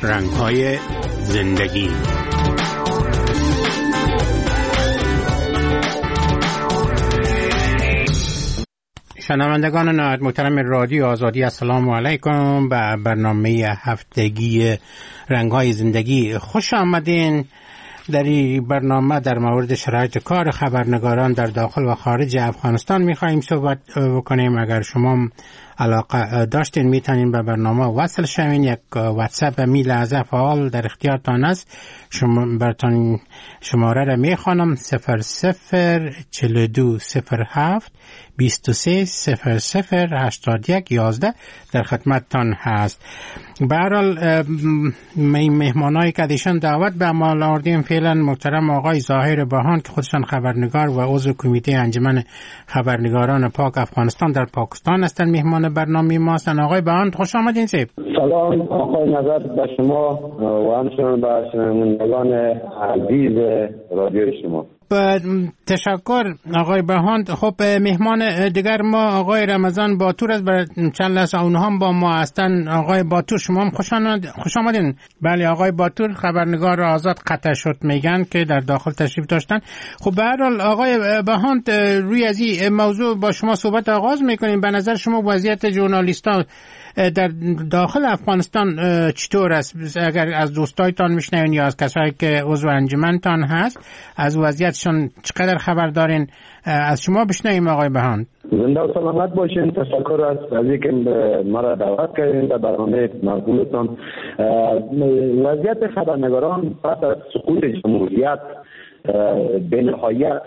رنگ‌های زندگی. شنوندگان نهایت محترم رادیو آزادی، السلام علیکم به برنامه هفتگی رنگ‌های زندگی. خوش آمدین. در این برنامه در مورد شرایط کار خبرنگاران در داخل و خارج افغانستان می‌خوایم صحبت بکنیم. اگر شما علاقه داشتین میتونین به برنامه وصل شوین. یک واتساپ می لحظه فعال در اختیارتان است. براتون شماره را میخوانم: 004207 23008111 در خدمتتان هست. به هر حال مهمانایی که دیشان دعوت به عمل آوردیم فعلا محترم آقای ظاهر بهان که خودشان خبرنگار و عضو کمیته انجمن خبرنگاران پاک افغانستان در پاکستان هستند مهمان برنامه ما هستند. آقای بهان خوش آمدین. سلام آقای نظر به شما و همچنین به شنوندگان عزیز رادیو شما. تشکر آقای بهان. خب مهمان دیگر ما آقای رمضان باتور است. برای چند لحظه اونها هم با ما هستن. آقای باتور شما هم خوش آمدین. بله آقای باتور خبرنگار آزاد قطع شد میگن که در داخل تشریف داشتن. خب به هر حال آقای بهان روی از این موضوع با شما صحبت آغاز میکنیم. به نظر شما وضعیت ژورنالیست‌ها در داخل افغانستان چطور است؟ اگر از دوستایتان میشنوین یا از کسایی که عضو انجمنتان هست از وضعیتشون چقدر خبر دارین؟ از شما بشنویم آقای بهان. زنده و سلامت باشین. تشکر از اینکه مرا دعوت کردین در برنامه مقبولتان. وضعیت خبرنگاران پس از سقوط جمهوریت به نهایت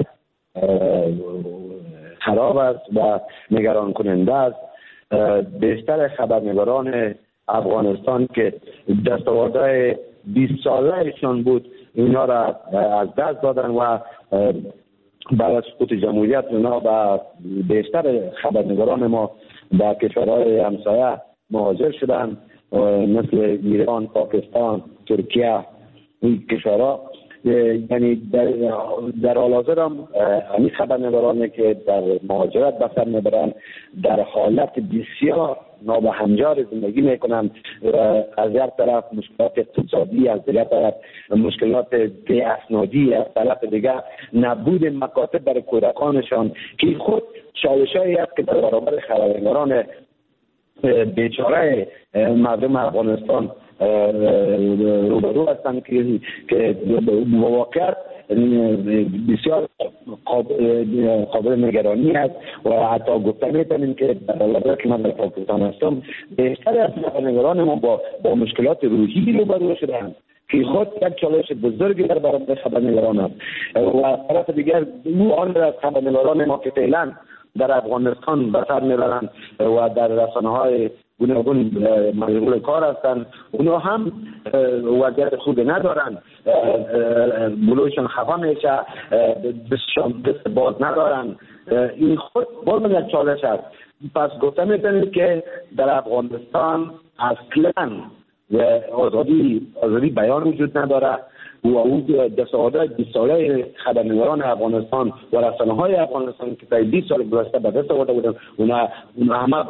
خراب است و نگران کننده است. بیشتر خبرنگاران افغانستان که دستاوردهای 20 سالهشان بود اینا را از دست دادن و بعد از سقوط جمهوریت اینا و بیشتر خبرنگاران ما به کشورهای همسایه مهاجر شدن مثل ایران، پاکستان، ترکیه. این کشورها یعنی در حال حاضر هم همین خبرنگارانی که در مهاجرت به سر میبرند در حالت بسیار نابهنجار زندگی میکنند. از یک طرف مشکلات اقتصادی، از دیگر طرف مشکلات اسنادی، از طرف دیگر نبود مکاتب برای کودکانشان که خود چالشایی است که در برابر خبرنگاران بیچاره مردم افغانستان روبرو هستند که واقعا بسیار قابل نگرانی است و حتی گفته میتونیم که در حالت که من در پاکستان هستم بیشتر از خبرنگاران ما با مشکلات روحی روبرو شدند که خود یک چالش بزرگی در برابر خبرنگاران است. و از طرف دیگر آن از خبرنگاران ما که فعلا در افغانستان به سر میبرند و در رسانه‌های گوناگون مشغول کار هستند، اونا هم وضعیت خوبی ندارن، بلوشون خفا میشه، دست باز ندارن. این خود باز یک چالش است. پس گفته میتونید که در افغانستان اصلا آزادی بیان وجود نداره و اون دستاوردهای 20 ساله خبرنگاران افغانستان و رسانه‌های افغانستان که تا 20 سال گذشته به دست آورده بودن اونا همه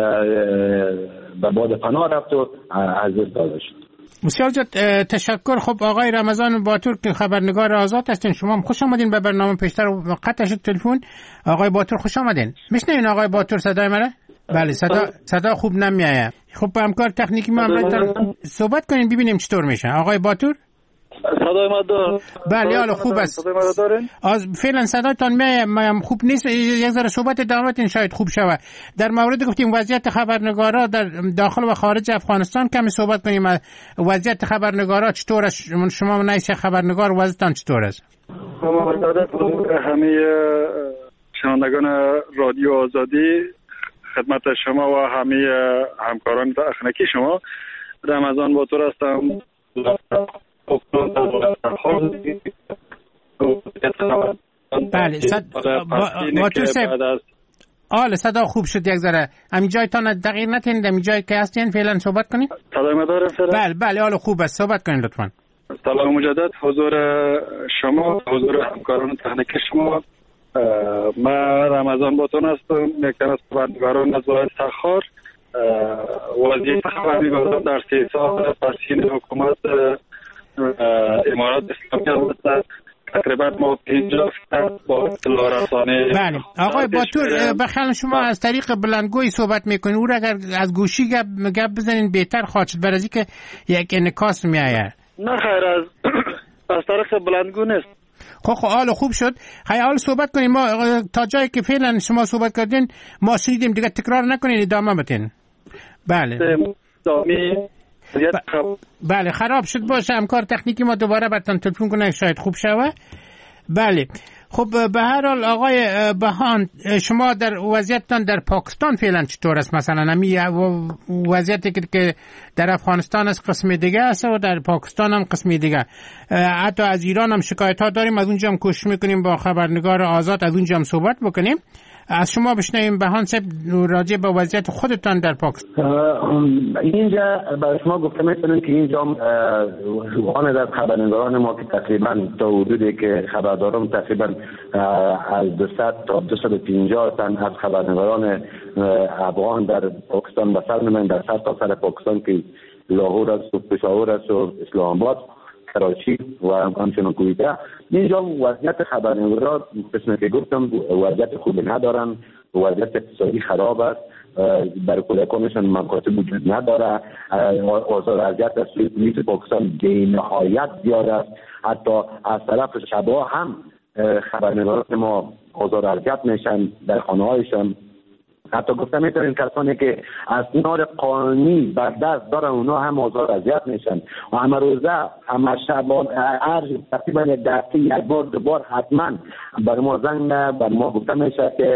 به باد فنا رفت و از دست داده شد. بسیار تشکر. خب آقای رمضان باتور که خبرنگار آزاد هستین، شما هم خوش آمدین به برنامه. پیشتر قطع شد تلفن. آقای باتور خوش آمدین. میشنوین آقای باتور صدای منه؟ بله صدا خوب نمیاد. خب با همکار تکنیکی ما هم صحبت کنین ببینیم چطور میشه. آقای باتور صدای ما دارین؟ بله حالا خوب است. صدای ما دارین؟ فعلا صداتون میاد خوب نیست. یک ذره صحبت دعوتین شاید خوب شود. در مورد گفتیم وضعیت خبرنگارا در داخل و خارج افغانستان کمی صحبت کنیم. وضعیت خبرنگارا چطور است؟ شما نایش خبرنگار وضعیتان چطور است؟ ما همه شنوندگان رادیو آزادی خدمت شما و همه همکاران تکنیکی شما. رمضان باتور هستم. بله باتور صاحب صدا خوب شد. یک ذره همین جایتان دقیق نتین همین جایی که هستین فعلا صحبت کنید. صدای ما داره فعلا؟ بله حالا خوب است. صحبت کنید لطفاً. سلام مجدد حضور شما، حضور همکاران تکنیکی شما. من رمضان باتون هستم، یک از خبرنگاران از ولایت تخار و وضعیت خبرنگاران در 3 سال پسین حکومت امارات اسلامی است. تقریبا ما 50% با اطلاع رسانه. بله آقای باتور، بخیال شما از طریق بلندگوی صحبت میکنین، او را اگر از گوشی گپ بزنین بهتر خواهد شد، برای که یک انعکاس میآید. نه خیر، از طریق بلندگو نیست. خب حال خوب شد. حال صحبت کنیم. ما تا جایی که فعلا شما صحبت کردین ما شنیدیم، دیگه تکرار نکنین، ادامه بدین. بله بله خراب شد باشه، همکار تکنیکی ما دوباره براتون تلفن کنه شاید خوب شوه. بله خب به هر حال آقای بهان، شما در وضعیتتان در پاکستان فعلا چطور است؟ مثلا همی وضعیتی که در افغانستان است قسم دیگه است و در پاکستان هم قسم دیگه. حتی از ایران هم شکایت ها داریم، از اونجا هم کوشش میکنیم با خبرنگار آزاد از اونجا هم صحبت بکنیم. از شما بشنویم بهان صاحب راجع به وضعیت خودتان در پاکستان. اینجا برای شما گفتم مثلا که اینجا روحان از خبرنگاران ما که تقریبا تا حدودی که خبر دارم تقریبا از 200 تا 250 تن از خبرنگاران افغان در پاکستان به سر نمایند، در سر پاکستان که لاهور است و پشاور است و اسلام آباد، کراچی و همچنین کویته. اینجا وضعیت خبرنگاران قسمی که گفتم وضعیت خوبی ندارن، وضعیت اقتصادی خراب است، برای کودکانشان مکاتب وجود نداره، آزار اذیت از سوی پلیس پاکستان بی نهایت زیاد است. حتی از طرف شبا هم خبرنگاران ما آزار اذیت میشن در خانه هایشان. حتی گفتم میتونین کسانی که اسناد قانونی بر دست دارن اونا هم آزار اذیت میشن و همه روزه همه شبان تقریبا یک دسته یک بار دو بار حتما بر ما زنگ بر ما گفته میشه که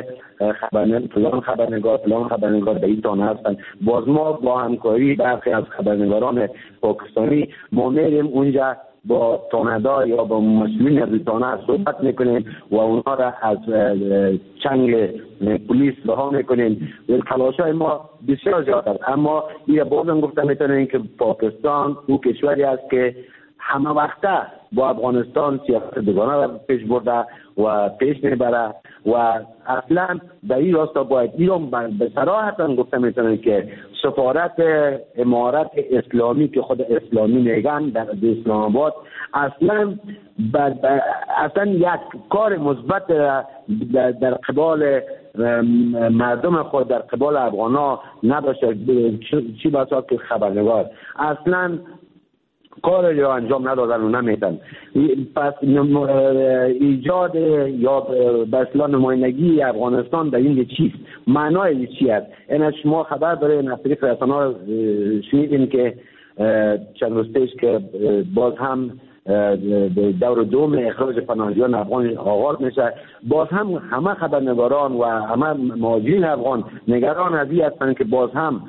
فلان خبرنگار به این تانه هستن. باز ما با همکاری برخی از خبرنگاران پاکستانی ما میریم اونجا با تانه‌دار یا با مسئولین از تانه صحبت میکنیم و اونها را از چنگ پلیس رها میکنیم. تلاش‌های ما بسیار زیاد است، اما این بازم گفتم میتونیم که پاکستان او کشوری است که همه وقته با افغانستان سیاست دوگانه را پیش برده و پیش میبره و اصلا در این راستا باید ایران به صراحت گفتم میتونیم که سفارت امارت اسلامی که خود اسلامی میگن در اسلام آباد اصلا یک کار مثبت در قبال مردم خود در قبال افغانا نداشته، چی بسا که خبرنگار اصلا کار رو انجام ندادن و نمیتن. پس ایجاد یا به اصطلاح نمایندگی افغانستان در این چیست؟ معنای چی است؟ این شما خبر داره از طریق رسانه‌ها شنیدین که چند روز پیش که باز هم دور دوم اخراج پناهجویان افغان آغاز میشه. باز هم همه خبرنگاران و همه مهاجرین افغان نگران از این هستند که باز هم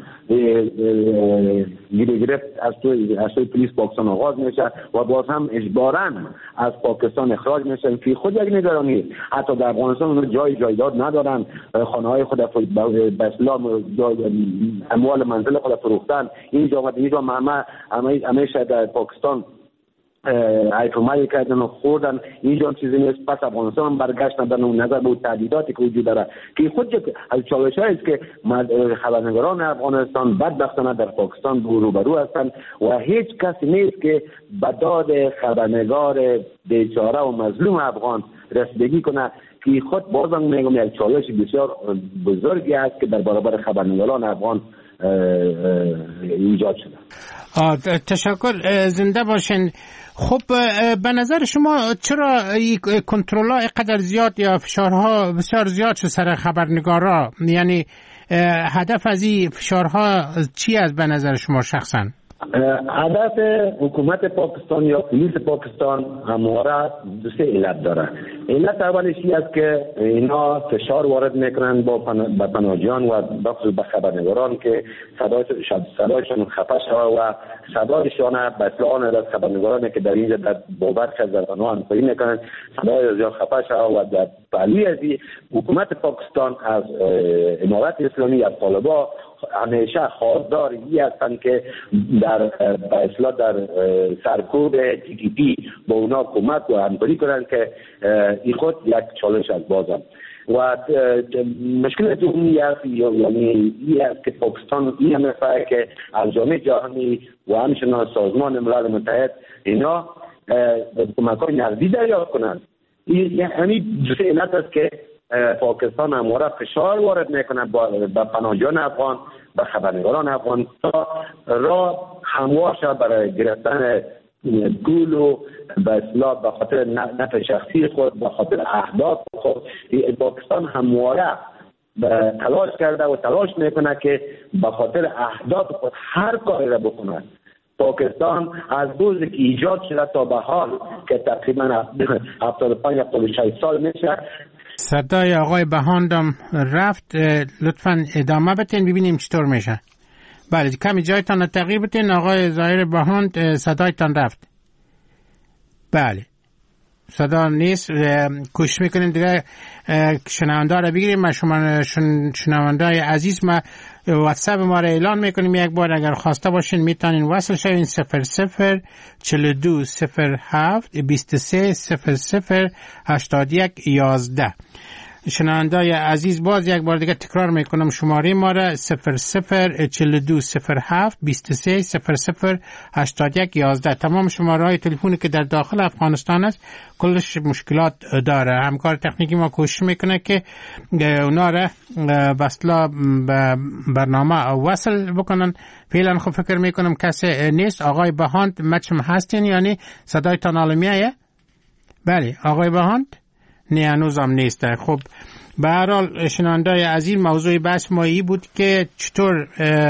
گرفت از توی پلیس پاکستان آغاز میشه و باز هم اجباراً از پاکستان اخراج میشن که خود یک نگرانی. حتی در افغانستان اونها جایداد ندارن، خانه های خود به اصطلاح اموال منزل خود فروختن. اینجا همیشه در پاکستان ایتومایی کردن و خوردن، اینجا چیزی نیست. پس افغانستان برگشتن در نظر به تهدیداتی که وجود داره که خود از چالش‌هایی است که خبرنگاران افغانستان بدبختانه در پاکستان روبرو هستند و هیچ کسی نیست که به داد خبرنگار بیچاره و مظلوم افغان رسیدگی کنه که خود بازم میگم یک چالش بسیار بزرگی است که در برابر خبرنگاران افغان ایجاد شده. تشکر، زنده باشین. خب به نظر شما چرا کنترل‌ها اینقدر زیاد یا فشارها بسیار زیاد شد سر خبرنگارا؟ یعنی هدف از این فشارها چی است به نظر شما شخصا؟ هدف حکومت پاکستان یا پلیس پاکستان همواره دو سه علت داره. علت اولش این است که اینا فشار وارد میکنن با پناهجویان و بخصوص به خبرنگاران که صدایشان خفه شود و صدایشان به اصطلاح از خبرنگاران که در اینجا در بابت از زبان‌ها همکاری میکنن صدای از خفه شود و در پهلوی از حکومت پاکستان از امارت اسلامی از طالبان همیشه خواستار این هستند که در اصلاح در سرکوب TTP با اونا کمک و همکاری کنند که این خود یک چالش از بازم. و مشکل دومی است یعنی این است که پاکستان این می‌خواهد که از جامعه جهانی و همچنین سازمان ملل متحد اینا کمک‌های نقدی دریافت کنند. یعنی دو علت است که پاکستان همواره فشار وارد میکنه به پناهجویان افغان، به خبرنگاران افغان تا راه هموار شود برای گرفتن گول و به اصطلاح به خاطر نفع شخصی خود، به خاطر اهداف خود. پاکستان همواره تلاش کرده و تلاش میکنه که به خاطر اهداف خود هر کاری را بکنه. پاکستان از روزی که ایجاد شده تا به حال که تقریبا 75-76 سال میشه. صدای آقای بهاندم رفت، لطفاً ادامه بتین ببینیم چطور میشه. بله کمی جایتان تغییر بتین. آقای ظاهر بهاند صدایتان رفت. بله صدا نیست. کوشش میکنیم دیگه شنونده را بگیریم. ما شما شنونده عزیز ما واتساپ ما را اعلان میکنیم یک بار اگر خواسته باشین میتونین وصل شوین 00 42 07 23 00 81 11. شنوندای عزیز باز یک بار دیگه تکرار میکنم شماره ما را 00 42 07 23 00 81 11. تمام شماره های تلفنی که در داخل افغانستان است کلش مشکلات داره. همکار تکنیکی ما کوشش میکنه که اونا را بسلا به برنامه وصل بکنن. فعلا خب فکر میکنم کسی نیست. آقای بهاند مچم هستین یعنی صدایتان عالمیه؟ بله آقای بهاند نه هنوزم نیست. خب به هر حال شنوندای عزیز موضوع بحث ما این بود که چطور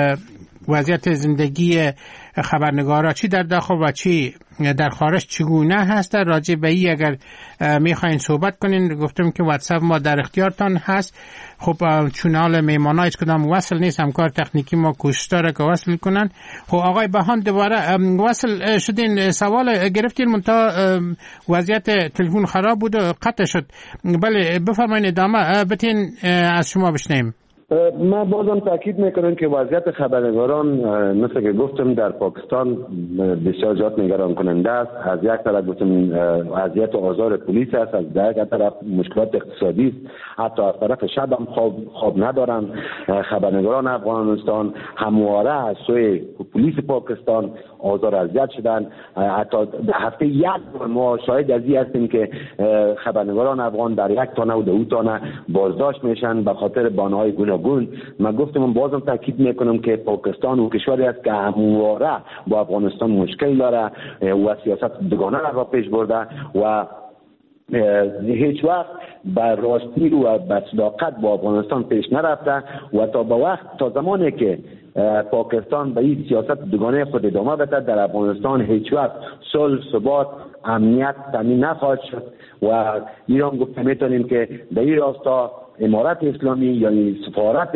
وضعیت زندگی خبرنگارا چی در داخل و چی در خارج چگونه هست. راجع به این اگر میخواین صحبت کنین گفتم که واتساپ ما در اختیارتان هست. خب چون حال میمانا هیچ کدام وصل نیست، همکار تکنیکی ما کوشش داره که وصل کنن. خب آقای بهان دوباره وصل شدین، سوال گرفتین منتها وضعیت تلفن خراب بود و قطع شد. بله بفرمایید ادامه بتین از شما بشنیم. من بازم تاکید میکنم که وضعیت خبرنگاران مثل که گفتم در پاکستان بسیار زیاد نگران کننده است. از یک طرف گفتم وضعیت آزار پلیس است، از دیگر طرف مشکلات اقتصادی است، حتی از طرف شب هم خواب ندارن. خبرنگاران افغانستان همواره از سوی پلیس پاکستان آزار اذیت شدن. حتی هفته یک بار ما شاهد از این هستیم که خبرنگاران افغان در یک تانه و دو تانه بازداشت میشن به خاطر بانه‌های گوناگون. من گفتم بازم تاکید میکنم که پاکستان و کشوری است که همواره با افغانستان مشکل داره و سیاست دوگانه را پیش برده و هیچ وقت به راستی و به صداقت با افغانستان پیش نرفته و تا زمانی که پاکستان به این سیاست دوگانه خود ادامه بده در افغانستان هیچ وقت صلح، ثبات، امنیت تامین نخواهد شد و ایران گفته میتونیم که در این راستا امارت اسلامی یعنی سفارت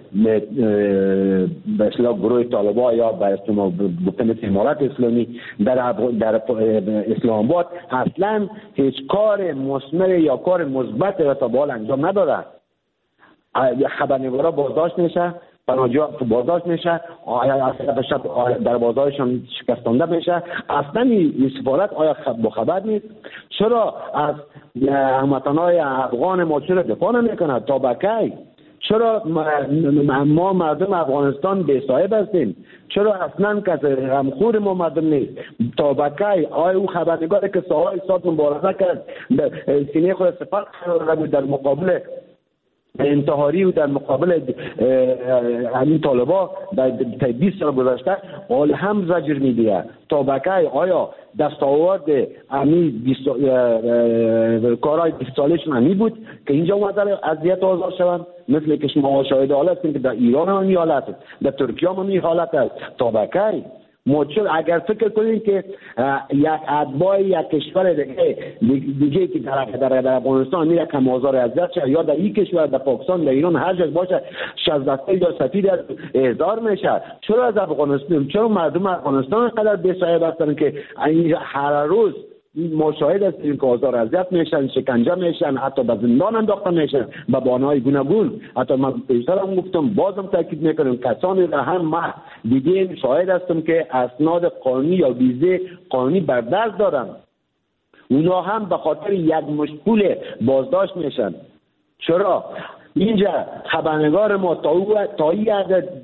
به اصطلاح گروه طالبان یا به اصطلاح گفتن امارت اسلامی در اسلام آباد اصلا هیچ کار مثمر یا کار مثبت را تا به حال انجام نداده. خبرنگارا بازداشت میشه، پناهجویان بازداشت میشه، در بازارشان شکستانده میشه. اصلا این سفارت آیا با خبر نیست؟ چرا از هموطنان افغان ما چرا دفاع نمیکنه؟ تا بکی؟ چرا ما مردم افغانستان بی صاحب هستیم؟ چرا اصلا کسی غمخور ما مردم نیست؟ تا بکی آیا او خبرنگاری که سالهای سال مبارزه کرد سینه خود سپر کرده بود در مقابل انتحاری و در مقابل همین طالبا در 20 سال گذشته حال هم زجر میدیه؟ تا بکی آیا دستاورد همین کارهای 20 سالشون همی بود که اینجا اومدن اذیت آزار شوند؟ مثل که شما شاهد حالت هستین که در ایران هم این حالت است، در ترکیه هم این حالت است. تا بکی اگر فکر کنید که یک اتباع یک کشور دیگه که در افغانستان میره کم آزار اذیت شه یا در این کشور در پاکستان در ایران هر جای باشه شزدسته یا سفیر احضار میشه، چرا از افغانستان، چرا مردم افغانستان اینقدر بی‌صاحب هستن که هر روز ما شاهد هستیم که آزار اذیت میشن، شکنجه میشن، حتی به زندان انداخته میشن به بهانه‌های گوناگون. حتی من پیشتر هم گفتم بازم تاکید میکنم کسانی را هم ما دیدیم شاهد هستم که اسناد قانونی یا ویزه قانونی بر دست دارن، اونا هم به خاطر یک مشغول بازداشت میشن. چرا اینجا خبرنگار ما تا این عدد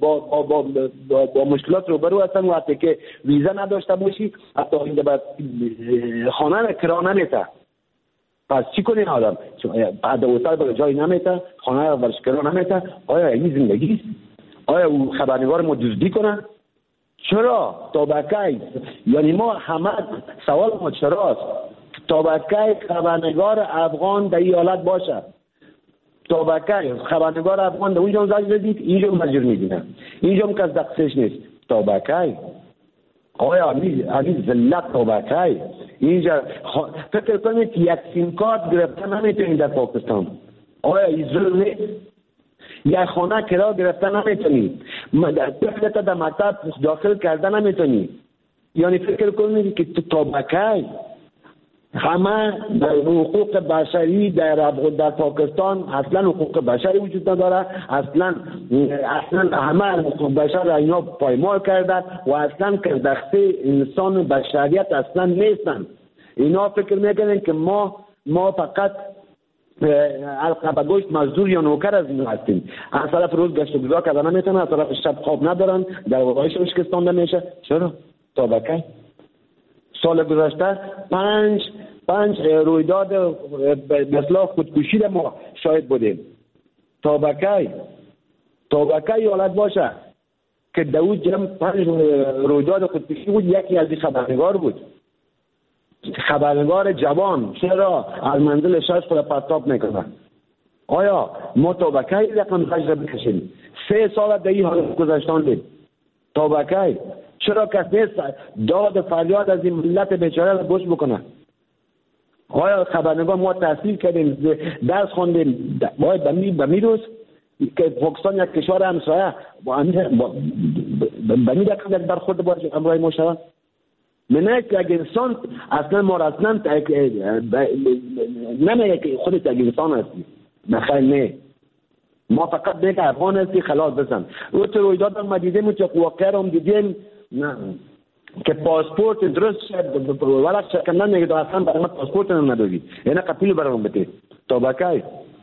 با مشکلات روبرو هستن. وقتی که ویزا نداشته باشی حتی اینجا به خانه را کرا نمیته. پس چی کنین آدم؟ بعد اوتال برای جای نمیته، خانه را برش کرا نمیته. آیا این زندگی است؟ آیا او خبرنگار ما دزدی کنن؟ چرا؟ طبقه یعنی ما همه سوال ما چراست؟ طبقه خبرنگار افغان در این حالت باشه. طبقه خبرنگار افغان در اونجا زجر دید، اینجا مجبور میدینه، اینجا کس دقیقش نیست. طبقه آیا همین ذلت طبقه اینجا فکر کنید که یک سیم کارت گرفتن نمیتونید در پاکستان. آیا این ظلم نیست؟ یک خانه کرا گرفتن نمیتونید، طفلت در مکتب داخل کردن نمیتونید. یعنی فکر کنید که طبقه همه حقوق بشری در پاکستان اصلا حقوق بشری وجود نداره. اصلا همه حقوق بشر را اینا پایمال کردن و اصلا که دسته انسان بشریت اصلا نیستن. اینا فکر میکنن که ما فقط القبه گوشت مزدور یا نوکر از اینا هستیم. از طرف روز گشت و گذار کردن نمیتونن، از طرف شب خواب ندارن، در وقایشون شکستانده میشه. چرا؟ طبقه سال گذشته پنج رویداد مثلا خودکشی ما شاهد بودیم. طبقه حالت باشه که داود جمع 5 رویداد خودکشی بود، یکی از این خبرنگار بود، خبرنگار جوان. چرا از منزل شش خود پرتاب میکنه؟ آیا ما طبقه رقم خجر بکشیم؟ 3 سال در این حالت گذشتاندیم. طبقه چرا کس نیست داد فریاد از این ملت بیچاره را گوش بکنه؟ آیا خبرنگار ما تحصیل کردیم، درس خوندیم، باید به میروز که پاکستان یک کشور همسایه به می دقیقه برخورد باید امرای ما شود؟ منه که اگه انسان اصلا ما را اصلا نمیگه که خودت اگه انسان هستی. نخیل نه، ما فقط دیگه افغان هستی خلاص بزن. او تو رویداد هم دیدیم، تو واقعا هم دیدیم که پاسپورت درست شد ورق شکندن نگه دو اصلا برای ما پاسپورت هم نداری، یعنی قبیل برام بده. طبقه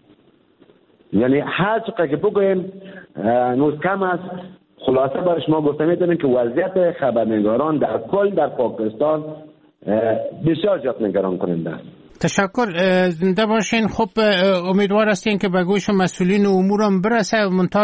یعنی هر چقدر که بگویم نوز کم است. خلاصه برای شما گفته میتونیم که وضعیت خبرنگاران در کل در پاکستان بسیار جات نگران کننده است. تشکر، زنده باشین. خب امیدوار هستین که به گوش مسئولین امورم برسه. منتها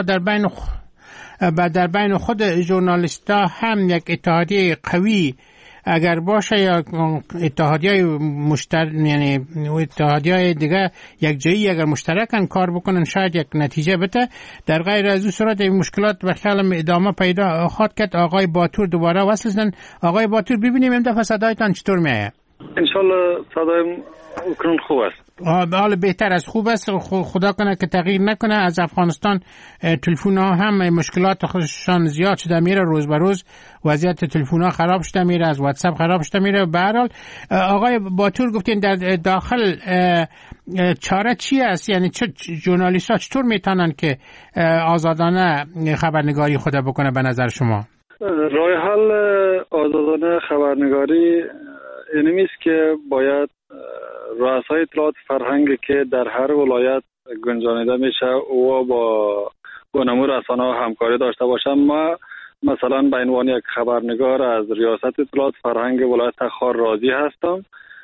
در بین خود ژورنالیستا هم یک اتحادیه قوی اگر باشه یا اتحادیه یعنی اتحادیه دیگه یک جایی اگر مشترکن کار بکنن شاید یک نتیجه بده. در غیر از اون صورت این مشکلات به خیالم ادامه پیدا خواهد کرد. آقای باتور دوباره وصل شدن. آقای باتور ببینیم این دفعه صدایتان چطور میاد؟ انشالله صدایم اکنون خوب است. حالا بهتر از خوب است. خدا کنه که تغییر نکنه. از افغانستان تلفن ها هم مشکلات خودشان زیاد شده میره، روز به روز وضعیت تلفن ها خراب شده میره، از واتساپ خراب شده میره. به هر حال آقای باتور گفتین در داخل چاره چی است؟ یعنی ژورنالیست ها چطور میتونن که آزادانه خبرنگاری خود بکنه به نظر شما؟ راه حل آزادانه خبرنگاری اینمی است که باید رؤسای اطلاعات فرهنگی که در هر ولایت گنجانیده میشه و با گونه‌مو رسانه‌ها همکاری داشته باشن. ما مثلا به عنوان یک خبرنگار از ریاست اطلاعات فرهنگ ولایت تخار راضی هستم.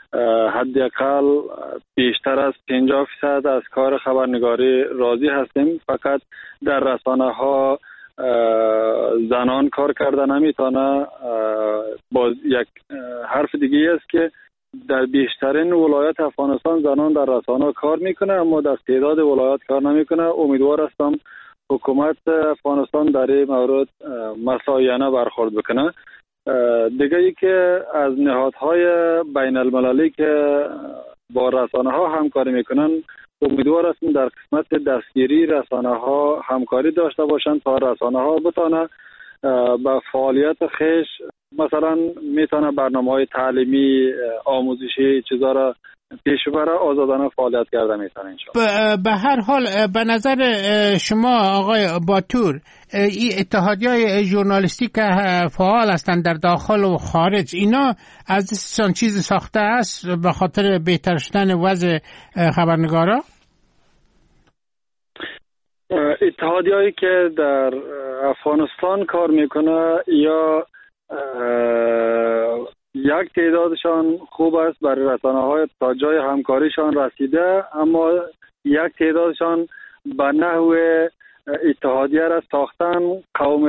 حداقل بیشتر از 50% از کار خبرنگاری راضی هستیم. فقط در رسانه‌ها زنان کار کردن نمیتونه. باز یک حرف دیگه است که در بیشترین ولایت افغانستان زنان در رسانه کار میکنه، اما در تعداد ولایت کار نمیکنه. امیدوار هستم حکومت افغانستان در این مورد مساویانه برخورد بکنه. دیگه ای که از نهادهای بین المللی که با رسانه ها همکاری میکنن امیدوار هستم در قسمت دستگیری رسانه ها همکاری داشته باشند تا رسانه ها بتونه به فعالیت خیش مثلا میتونه برنامه‌های تعلیمی آموزشی چیزا را پیش بره، آزادانه فعالیت کرده میتونه انشاءالله. به هر حال به نظر شما آقای باتور این اتحادیه‌های ژورنالیستی که فعال هستند در داخل و خارج اینا از چیز ساخته است به خاطر بهتر شدن وضع خبرنگارا؟ اتحادیه‌ای که در افغانستان کار میکنه یا یک تعدادشان خوب است برای رسانه‌های تا جای همکاریشان رسیده، اما یک تعدادشان به نحو اتحادیه را ساختن، قوم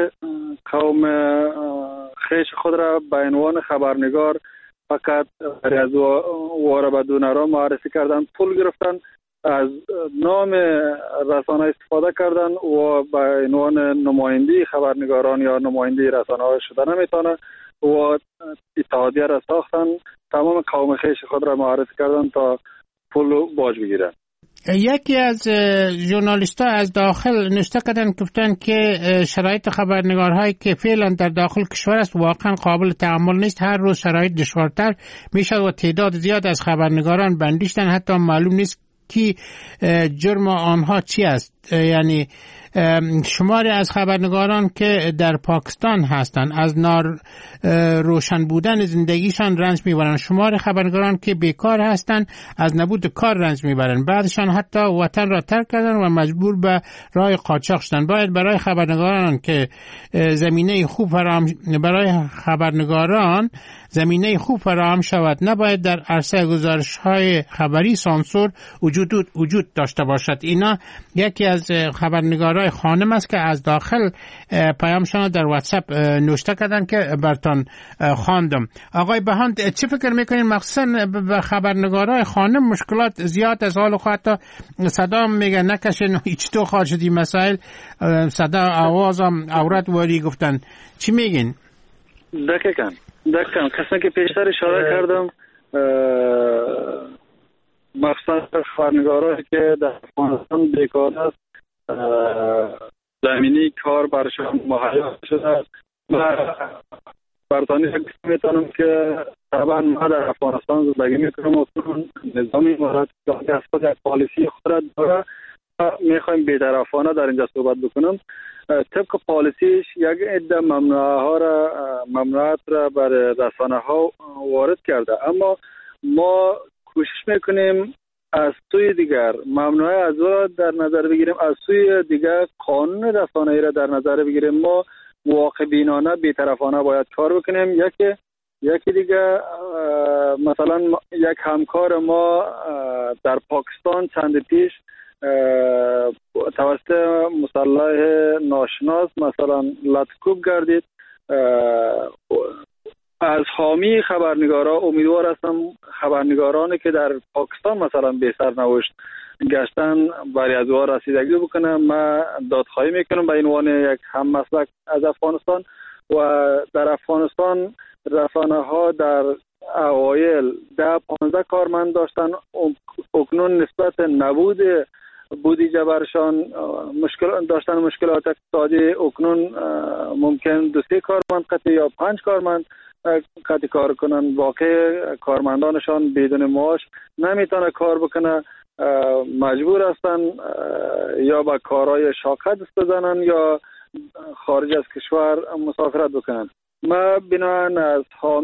خیش خود را به عنوان خبرنگار فقط از واره به دونرا معرفی کردن، پول گرفتن، از نام رسانه استفاده کردن و به عنوان نماینده خبرنگاران یا نماینده رسانه شده نمیتونه و اتحادیه را ساختن، تمام قوم خیش خود را معرفی کردن تا پول باج بگیرن. یکی از ژورنالیست‌ها از داخل نوشته کردن، گفتن که شرایط خبرنگارهایی که فعلا در داخل کشور است واقعا قابل تحمل نیست، هر روز شرایط دشوارتر میشه و تعداد زیاد از خبرنگاران بندیشتن، حتی معلوم نیست کی جرم آنها چی است. یعنی شماری از خبرنگاران که در پاکستان هستند از روشن بودن زندگیشان رنج میبرند، شماری خبرنگاران که بیکار هستند از نبود کار رنج میبرند، بعضشان حتی وطن را ترک کردن و مجبور به راه قاچاق شدن. باید برای خبرنگاران که زمینه خوب فراهم شود، نباید در عرصه گزارش‌های خبری سانسور وجود داشته باشد. اینا یکی از خبرنگارای خانم است که از داخل پیامشان در واتساپ نوشته کردن که برتان خواندم. آقای بهاند، چه فکر میکنین مخصوصا به خبرنگارای خانم مشکلات زیاد از حال حتی صدا میگه نکشین هیچ تو خواهد شدی مسائل، صدا آوازم عورت واری گفتن، چی میگین؟ دقیقاً کسی که پیشتر اشاره کردم، مخصوصا خبرنگارایی که در افغانستان بیکار است، زمینی کار برشان مهیا شده است. برطانی میتونم که طبعا ما در افغانستان زندگی میکنم و نظام امارات از خود یک پالیسی خود را داره، میخوایم بی‌طرفانه در اینجا صحبت بکنم. طبق پالیسیش یک عده ممنوعات را برای رسانه ها وارد کرده، اما ما کوشش میکنیم از سوی دیگر ممنوعه از را در نظر بگیریم، از سوی دیگر قانون رسانه‌ای را در نظر بگیریم. ما واقع بینانه بی‌طرفانه باید کار بکنیم. یکی دیگه مثلا یک همکار ما در پاکستان چند پیش توسط مسلح ناشناس مثلا لطکوب گردید. از حامی خبرنگارا امیدوار هستم خبرنگارانی که در پاکستان مثلا به سرنوشت گشتن برای از او رسیدگی بکنم. من دادخواهی میکنم به عنوان یک هم مسلک از افغانستان و در افغانستان رسانه ها در اوایل 10-15 کارمند داشتن، اکنون نسبت نبود بودجه برشان مشکلات اقتصادی، اکنون ممکن 2-3 کارمند قطعی یا 5 کارمند قطعی کار کنن. واقع کارمندانشان بدون معاش نمیتونه کار بکنه، مجبور هستن یا به کارهای شاقه دست بزنن یا خارج از کشور مسافرت بکنن. ما بنابراین از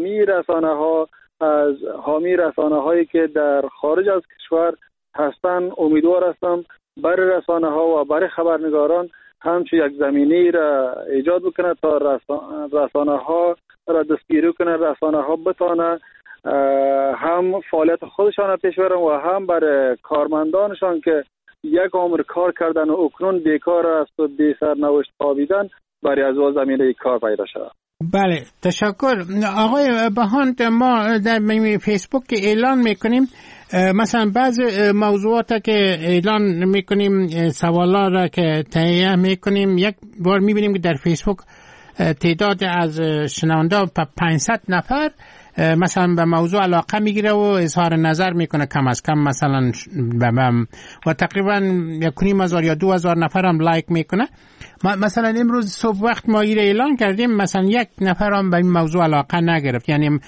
حامی رسانه هایی که در خارج از کشور هستن امیدوار هستم برای رسانه ها و برای خبرنگاران همچون یک زمینی را ایجاد بکنه تا رسانه ها را دستگیری کنه، رسانه ها بتانه هم فعالیت خودشان را پیش برن و هم برای کارمندانشان که یک عمر کار کردن و اکنون بیکار است و بی سرنوشت خوابیدن برای از او زمینه کار پیدا شود. بله، تشکر آقای بهاند. ما در فیسبوک اعلان میکنیم مثلا بعض موضوعات که اعلان میکنیم، سوالا را که تهیه میکنیم، یک بار میبینیم که در فیسبوک تعداد از شنونده 500 نفر مثلا به موضوع علاقه میگیره و اظهار نظر میکنه کم از کم مثلا و تقریبا 1,500 یا 2,000 نفر هم لایک میکنه. مثلا امروز صبح وقت ما ایره اعلان کردیم، مثلا 1 نفر هم به این موضوع علاقه نگرفت. یعنی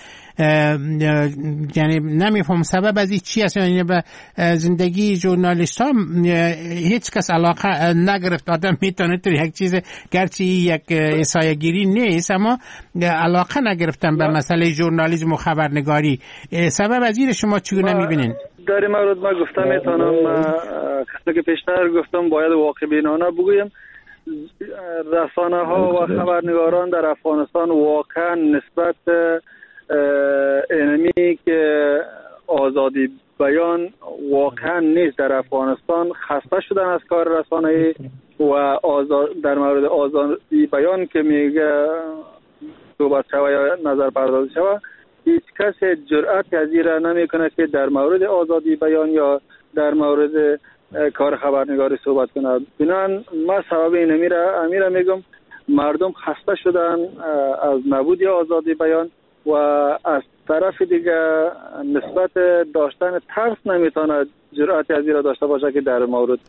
نمیفهم سبب از این چی است. یعنی به زندگی ژورنالیست ها هیچ کس علاقه نگرفت. آدم میتونه تو یک چیز گرچه یک احصایه گیری نیست اما علاقه نگرفتن به مسئله ژورنالیسم و خبرنگاری. سبب از این شما چگونه میبینین؟ در این مورد من گفتم میتونم کسی که پیشتر گفتم باید واقع بینانه بگویم. رسانه ها و خبرنگاران در افغانستان واقعا نسبت اینمی که آزادی بیان واقعا نیست در افغانستان، خسته شدن از کار رسانه‌ای و در مورد آزادی بیان که میگه صحبت شوه یا نظر پردازی شوه، هیچ کس جرأت از این را نمیکنه که در مورد آزادی بیان یا در مورد کار خبرنگاری صحبت کنه. بنابراین من سبب این امیره میگم مردم خسته شدن از نبود آزادی بیان و از طرف دیگه نسبت داشتن ترس نمیتونه جرأت از این را داشته باشه که در مورد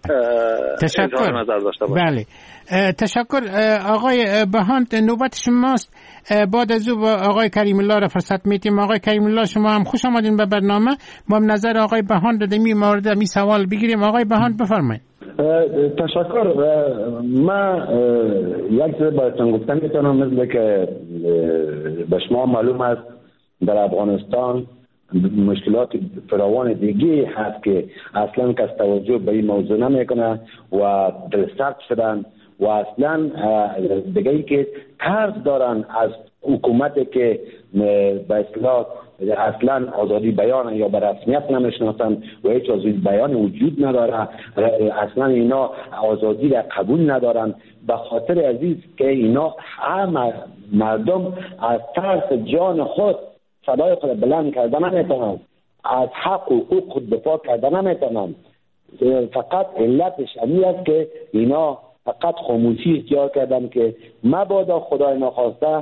اظهار نظر داشته باشه. بله تشکر آقای بهاند، نوبت شماست. بعد از او با آقای کریم الله را فرصت میتیم. آقای کریم الله شما هم خوش آمدین به برنامه. ما نظر آقای بهاند در این مورد می سوال بگیریم. آقای بهاند بفرمایید. تشکر. من یک چیز براتون گفتم میتونم، مثل که به شما معلوم است در افغانستان مشکلات فراوان دیگه هست که اصلا کس توجه به این موضوع نمیکنه و دلسرد شدن و اصلا دیگه ای که ترس دارن از حکومتی که به اصطلاح اصلا آزادی بیان یا به رسمیت نمیشناسن و هیچ آزادی بیان وجود نداره، اصلا اینا آزادی را قبول ندارن. به خاطر عزیز که اینا همه مردم از ترس جان خود صدای خود بلند کردن نمیتونن، از حق و حقوق خود دفاع کردن نمیتونن. فقط علتش همین است که اینا فقط خاموشی اختیار کردن که مبادا خدای ناخواسته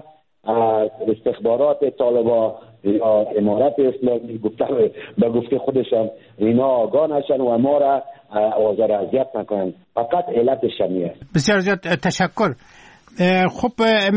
استخبارات طالبان یا امارت اسلامی به گفته خودشان اینا آگاه نشن و ما را آزار اذیت نکنن. فقط علتش همین است. بسیار زیاد تشکر. خب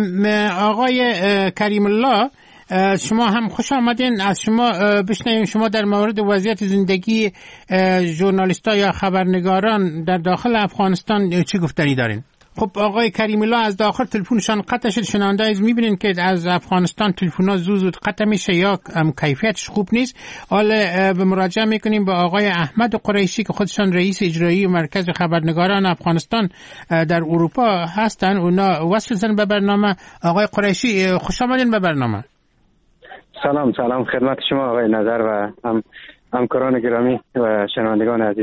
آقای کریم الله شما هم خوش آمدین. از شما بشنویم شما در مورد وضعیت زندگی ژورنالیست‌ها یا خبرنگاران در داخل افغانستان چی گفتنی دارین؟ خب آقای کریم الله از داخل تلفنشان قطع شد. شنونده از میبینین که از افغانستان تلفن‌ها زود قطع میشه یا کیفیتش خوب نیست. حالا به مراجعه میکنیم با آقای احمد قریشی که خودشان رئیس اجرایی مرکز خبرنگاران افغانستان در اروپا هستن. اونا وصل شدن به برنامه. آقای قریشی خوش آمدین به برنامه. سلام خدمت شما آقای نظر و همکاران گرامی و شنوندگان عزیز.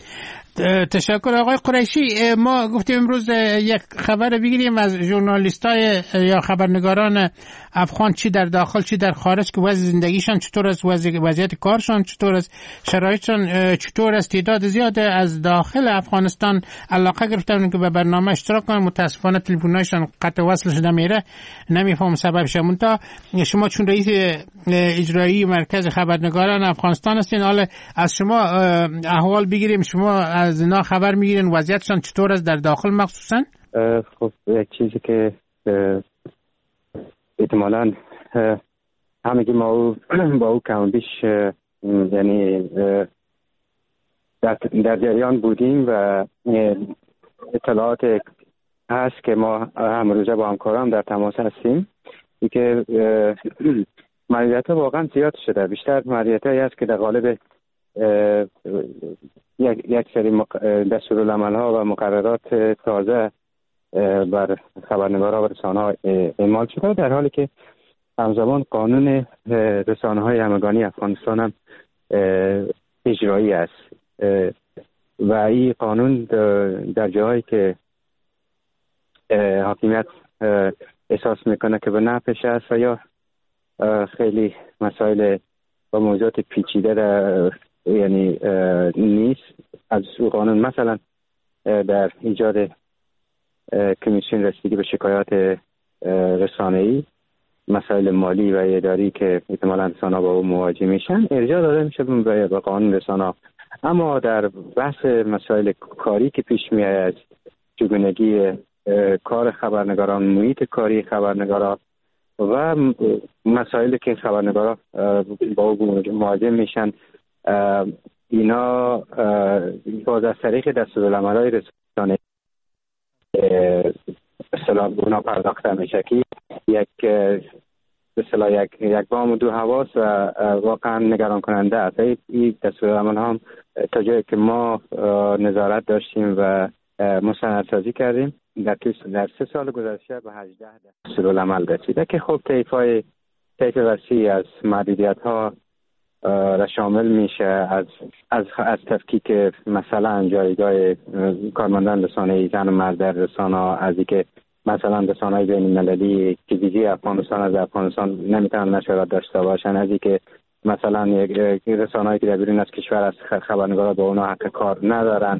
تشکر آقای قریشی. ما گفتیم امروز یک خبر بگیریم از ژورنالیستای یا خبرنگاران افغان، چی در داخل چی در خارج، که وضع زندگیشان چطور است، وضعیت کارشان چطور است، شرایطشان چطور است. تعداد زیاد از داخل افغانستان علاقه گرفتن که به برنامه اشتراک کنن. متاسفانه تلفن‌هایشان قطع وصل شده میره، نمیفهم سببش. منتها شما چون رئیس اجرایی مرکز خبرنگاران افغانستان هستین، حالا از شما احوال بگیریم. شما از اینا خبر میگیرین وضعیتشان چطور است در داخل مخصوصا؟ خب یک چیزی که احتمالاً همگی ما با او کم بیش یعنی در جریان بودیم و اطلاعات هست که ما هم روزه با همکاران در تماس هستیم. این که مالیات واقعا زیاد شده. بیشتر مالیات هست که در قالب یک سری دستورالعمل ها و مقررات تازه بر خبرنگارا و رسانه ها اعمال شده، در حالی که همزمان قانون رسانه های همگانی افغانستان هم اجرایی است و این قانون در جاهایی که حاکمیت احساس میکنه که به نفعش است و یا خیلی مسائل و موضوعات پیچیده یعنی نیست، از قانون مثلا در ایجاد کمیسیون رسیدگی به شکایات رسانه‌ای، مسائل مالی و اداری که احتمالاً رسانه‌ها با او مواجه میشن ارجاع داده میشه به قانون رسانه‌ها. اما در بحث مسائل کاری که پیش میاد، چگونگی کار خبرنگاران، محیط کاری خبرنگاران و مسائلی که خبرنگاران با او مواجه میشن، اینا باز از طریق دستورالعمل‌های رسانه‌ای اصطلاح اونا پرداخته میشه که یک به اصطلاح یک بام و دو حواس و واقعا نگران کننده است. این دستورالعمل هم تا جایی که ما نظارت داشتیم و مستندسازی کردیم در 3 سال گذشته به 18 دستورالعمل رسیده که خب طیف وسیع از محدودیت ها را شامل میشه، از تفکیک مثلا جایگاه کارمندان رسانه‌ای زن و مرد در رسانه، از اینکه مثلا رسانه‌های بین المللی تلویزیون افغانستان از افغانستان نمیتونن نشریات داشته باشن، از اینکه مثلا رسانه‌ای که در بیرون از کشور از خبرنگارا با اونها حق کار ندارن،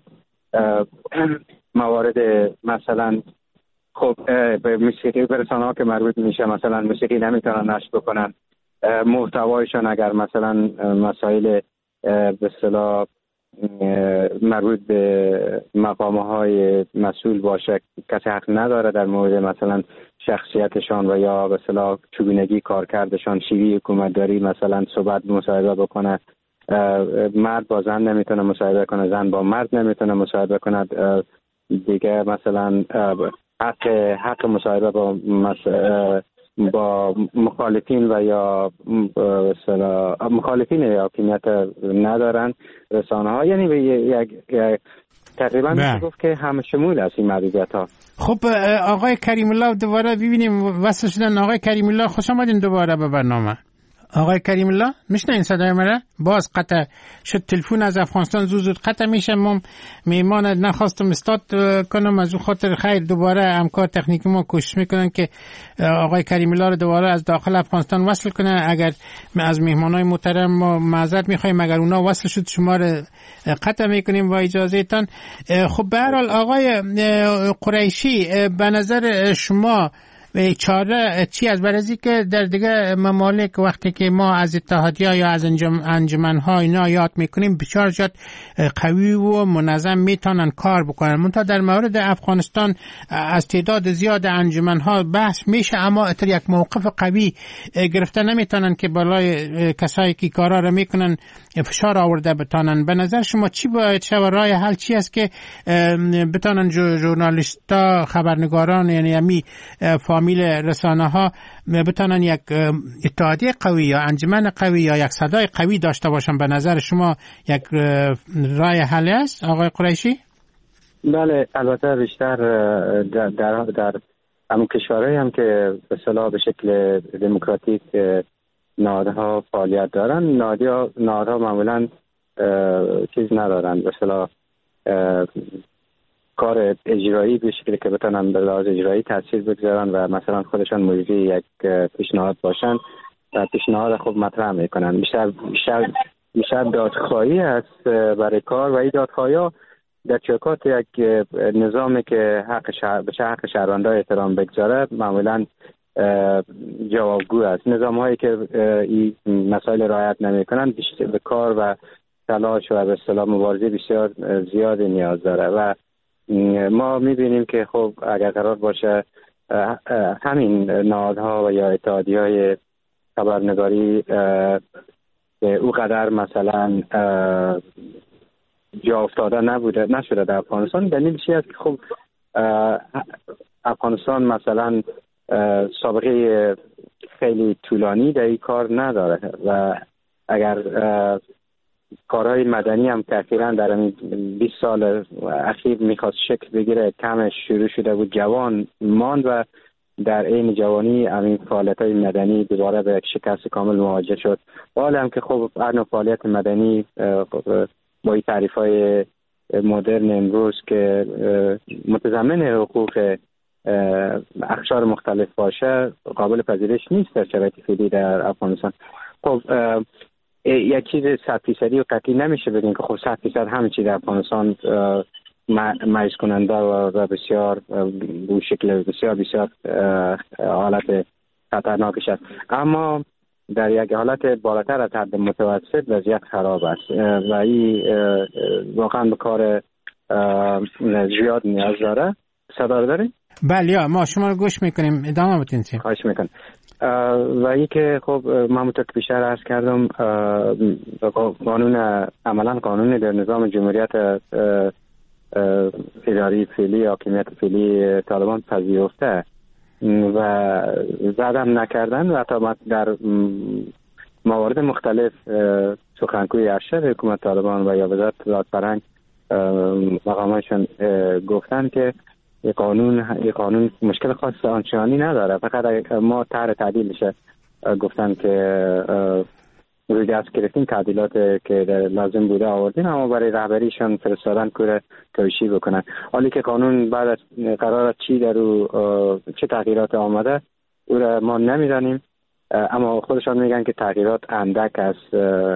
موارد مثلا خب به موسیقی رسانه‌ها که مربوط میشه مثلا موسیقی نمیتونن نشر بکنن، محتوایشان اگر مثلا مسائل به اصطلاح مربوط به مقام‌های مسئول باشه کسی حق نداره در مورد مثلا شخصیتشان و یا به اصطلاح چوبینگی کارکردشان، شیوه حکومتداری مثلا صحبت مصاحبه بکنه، مرد با زن نمیتونه مصاحبه کنه، زن با مرد نمیتونه مصاحبه کنه، دیگه مثلا حق مصاحبه با مخالفین و یا مخالفین حاکمیت ندارن رسانه ها. یعنی یک تقریبا میشه گفت که همه شمول است این محدودیت ها. خب آقای کریم الله دوباره ببینیم وصل شدن. آقای کریم الله خوش آمدین دوباره به برنامه. آقای کریم الله میشنین صدای من؟ باز قطع شد تلفن از افغانستان، زود قطع میشه. من میمان نخواستم استاد کنم، از اون خاطر خیر دوباره همکار تکنیکی ما کوشش میکنن که آقای کریم الله رو دوباره از داخل افغانستان وصل کنه. اگر از میهمانای محترم ما معذرت میخوایم اگر اونا وصل شد شما رو قطع میکنیم با اجازه تان. خب به هر حال آقای قریشی به نظر شما چاره چی از برازی که در دیگه ممالک وقتی که ما از اتحادیه یا از انجمن‌ها اینا یاد میکنیم بسیار زیاد قوی و منظم میتونن کار بکنن، منتها در مورد افغانستان از تعداد زیاد انجمن‌ها بحث میشه اما اتر یک موقف قوی گرفته نمیتونن که بالای کسایی که کارا رو میکنن فشار آورده بتانن. به نظر شما چی باید شه و راه حل چی است که بتانن ژورنالیستا، خبرنگاران یعنی امی فامیل رسانه ها بتانن یک اتحادیه قوی یا انجمن قوی یا یک صدای قوی داشته باشن؟ به نظر شما یک راه حل است آقای قریشی؟ بله البته بیشتر در همون کشورهایی هم که به اصطلاح به شکل دموکراتیک نهادها فعالیت دارن، نهادها معمولا چیز ندارن به اصطلاح کار اجرایی به شکلی که بتونن به لحاظ اجرایی تاثیر بگذارن و مثلا خودشان مجری یک پیشنهاد باشن و پیشنهاد خوب مطرح میکنن. بیشتر دادخواهی است برای کار و این دادخواهی ها در چوکات یک نظامی که به حق شهروندان احترام بگذاره معمولا جوابگو است. نظام هایی که این مسائل رعایت نمیکنن بیشتر به کار و تلاش و به اصطلاح مبارزه بسیار زیاد نیاز داره و ما میبینیم که خب اگر قرار باشه همین نهادها و یا اتحادیه‌های خبرنگاری او قدر مثلا جا افتاده نشده در افغانستان، دلیل چی است که خب افغانستان مثلا سابقه خیلی طولانی در این کار نداره و اگر کارهای مدنی هم که اخیراً در 20 سال اخیر میخواست شکل بگیره کمش شروع شده بود، جوان ماند و در عین جوانی همین فعالیت‌های مدنی دوباره به یک شکست کامل مواجه شد. حالا هم که خب هر نوع فعالیت مدنی با این تعریف‌های مدرن امروز که متضمن حقوق اقشار مختلف باشه قابل پذیرش نیست در شرایط فعلی در افغانستان. خب یک چیز 100% و قطعی نمیشه بگیم که خب 100% همه چیز در افغانستان مایز کننده و بسیار به شکل بسیار حالت خطرناکش است، اما در یک حالت بالاتر از حد متوسط وضعیت خراب است و این واقعا به کار زیاد نیاز داره. صدا داریم؟ بله ما شما رو گوش میکنیم، ادامه بدین. خواهش میکنم. و ای که خب من همونطور که بیشتر عرض کردم عملا قانون در نظام جمهوریت اداری فعلی حاکمیت فعلی طالبان پذیرفته و زدم نکردن و حتی در موارد مختلف سخنگوی ارشد حکومت طالبان و یا وزارت اطلاعات فرهنگ مقامشون گفتن که این قانون مشکل خاص آنچنانی نداره، فقط ما طرح تعدیلش گفتن که روی دست گرفتیم، تعدیلات که لازم بوده آوردیم، اما برای رهبریشان فرستادن که توشیح بکنن. حالی که قانون بعد از قرار چی در چه تغییرات آمده او را ما نمیدانیم، اما خودشان میگن که تغییرات اندک است.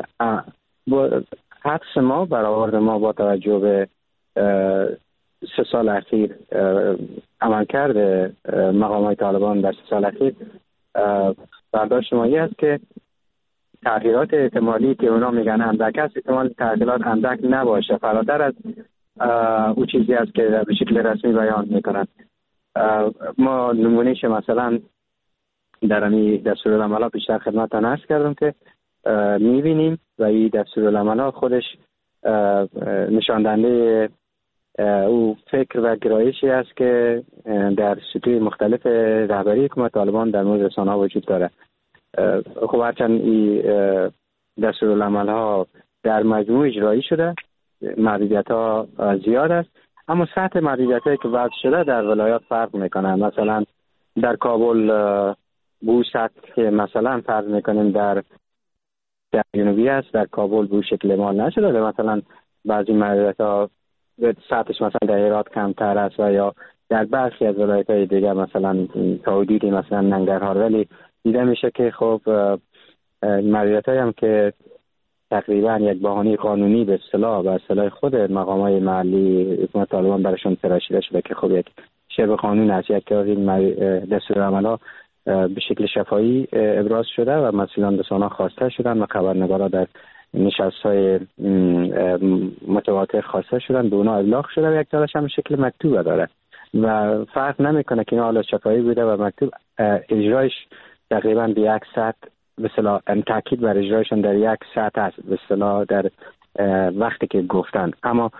حدس ما برآورد ما با توجه به 3 سال اخیر عملکرد مقامات طالبان در 3 سال اخیر برداشت ما است که تغییرات احتمالی که اونا میگن اندک است، احتمال تغییرات اندک نباشه، فراتر از او چیزی است که به شکل رسمی بیان میکنند. ما نمونهش مثلا در امی دستورالعمل بیشتر خدمتتان عرض کردم که میبینیم و این دستورالعمل خودش نشان دهنده او فکر و گرایشی است که در سطوح مختلف رهبری حکومت طالبان در مورد رسانه‌ها وجود داره. خب هرچند این دستورالعمل‌ها در مجموع اجرایی شده، محدودیت‌ها زیاد است، اما سطح محدودیت‌هایی که وضع شده در ولایات فرق میکنه. مثلا در کابل به سطح مثلا فرض میکنیم در جنوبی است، در کابل به شکل اعمال نشده. مثلا بعضی محدودیت‌ها سطحش مثلا در هرات کمتر است و یا در برخی از ولایت‌های دیگه مثلا تا حدودی مثلا ننگرهار، ولی دیده میشه که خب محدودیت‌هایی هم که تقریبا یک بهانه قانونی به اصطلاح خود مقامات محلی حکومت طالبان براشون تراشیده شده که خب یک شبه قانون است، یک این دستورالعمل‌ها به شکل شفاهی ابراز شده و مسئولان رسانه‌ها خواسته شدن و خبرنگارا در نشست‌های متواتر خواسته شدن، به اونا ابلاغ شده و یک تاش هم شکل مکتوب داره و فرق نمیکنه که اینا حالا شفاهی بوده و مکتوب، اجرایش تقریبا به یک سطح به اصطلاح تاکید بر اجرایشون در یک سطح است به اصطلاح در وقتی که گفتن، اما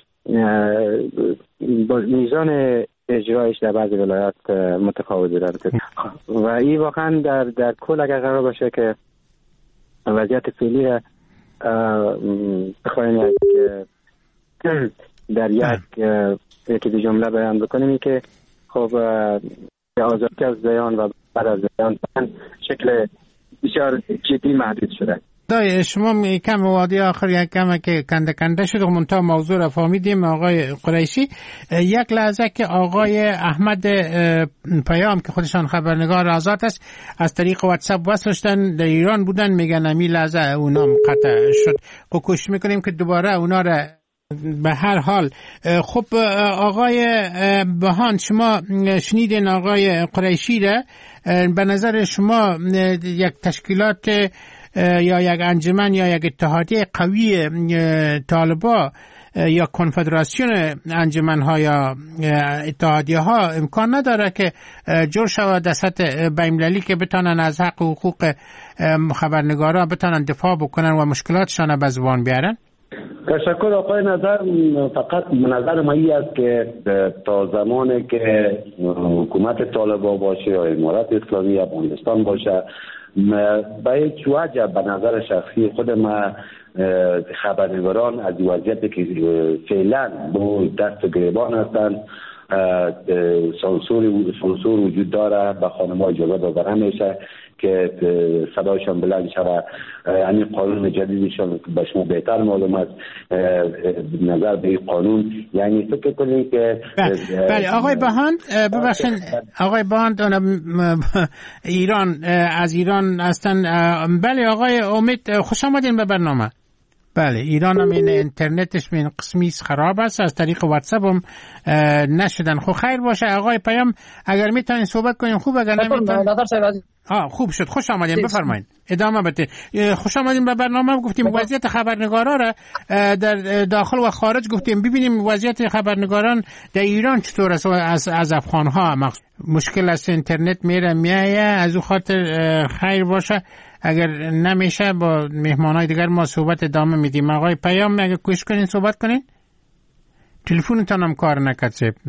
میزان اجرایش در بعضی ولایات متفاوت بوده و این واقعا در کل اگر قرار باشه که وضعیت فعلی را بخوایم در یکی دو جمله بیان بکنیم که خب آزادی از بیان و بعد از بیان شکل بسیار جدی محدود شده. شما کم وادی آخر یک کم که کنده شد و منتها موضوع را فهمیدیم آقای قریشی. یک لحظه که آقای احمد پیام که خودشان خبرنگار آزاد است از طریق واتساپ وصل شدن، در ایران بودن، میگن امی لحظه اونام قطع شد. کوشش میکنیم که دوباره اونا را به هر حال. خب آقای بهان، شما شنیدین آقای قریشی را، به نظر شما یک تشکیلات یا یک انجمن یا یک اتحادیه قوی طالبا یا کنفدراسیون انجمن‌ها یا اتحادیه‌ها امکان نداره که جور شود در سطح بین‌المللی که بتونن از حق و حقوق خبرنگارا بتونن دفاع بکنن و مشکلاتشان به زبان بیارن؟ تشکر آقای نظر. فقط نظر ما این است که تا زمانی که حکومت طالبان باشه یا امارت اسلامی افغانستان باشه، به هیچ وجه به نظر شخصی خود ما خبرنگاران از وضعیتی که فعلا با دست گریبان هستند، سانسور وجود داره، به خانم‌ها اجازه داده نمیشه که صدایشان بلند شود. همین قانون جدیدشان به شما بهتر معلوم است. نظر به این قانون یعنی فکر کنید که بله آقای بهان، ببخشید آقای بهان ایران از ایران هستن. بله آقای امید، خوش آمدین به برنامه. بله ایران هم این اینترنتش من قسمی خراب است، از طریق واتساپ هم نشدن. خب خیر باشه آقای پیام، اگر میتونین صحبت کنین خوب، اگر نمیتونین خوب شد. خوش آمدین، بفرمایید ادامه بدین. خوش آمدین به برنامه. گفتیم وضعیت خبرنگارا را در داخل و خارج گفتیم، ببینیم وضعیت خبرنگاران در ایران چطور است. از افغان‌ها مشکل است، اینترنت میره میایه، از او خاطر خیر باشه. اگر نمیشه با مهمانای دیگر ما صحبت ادامه میدیم. آقای پیام اگر کوشش کنین صحبت کنین. تلفنتون هم کار نکرد.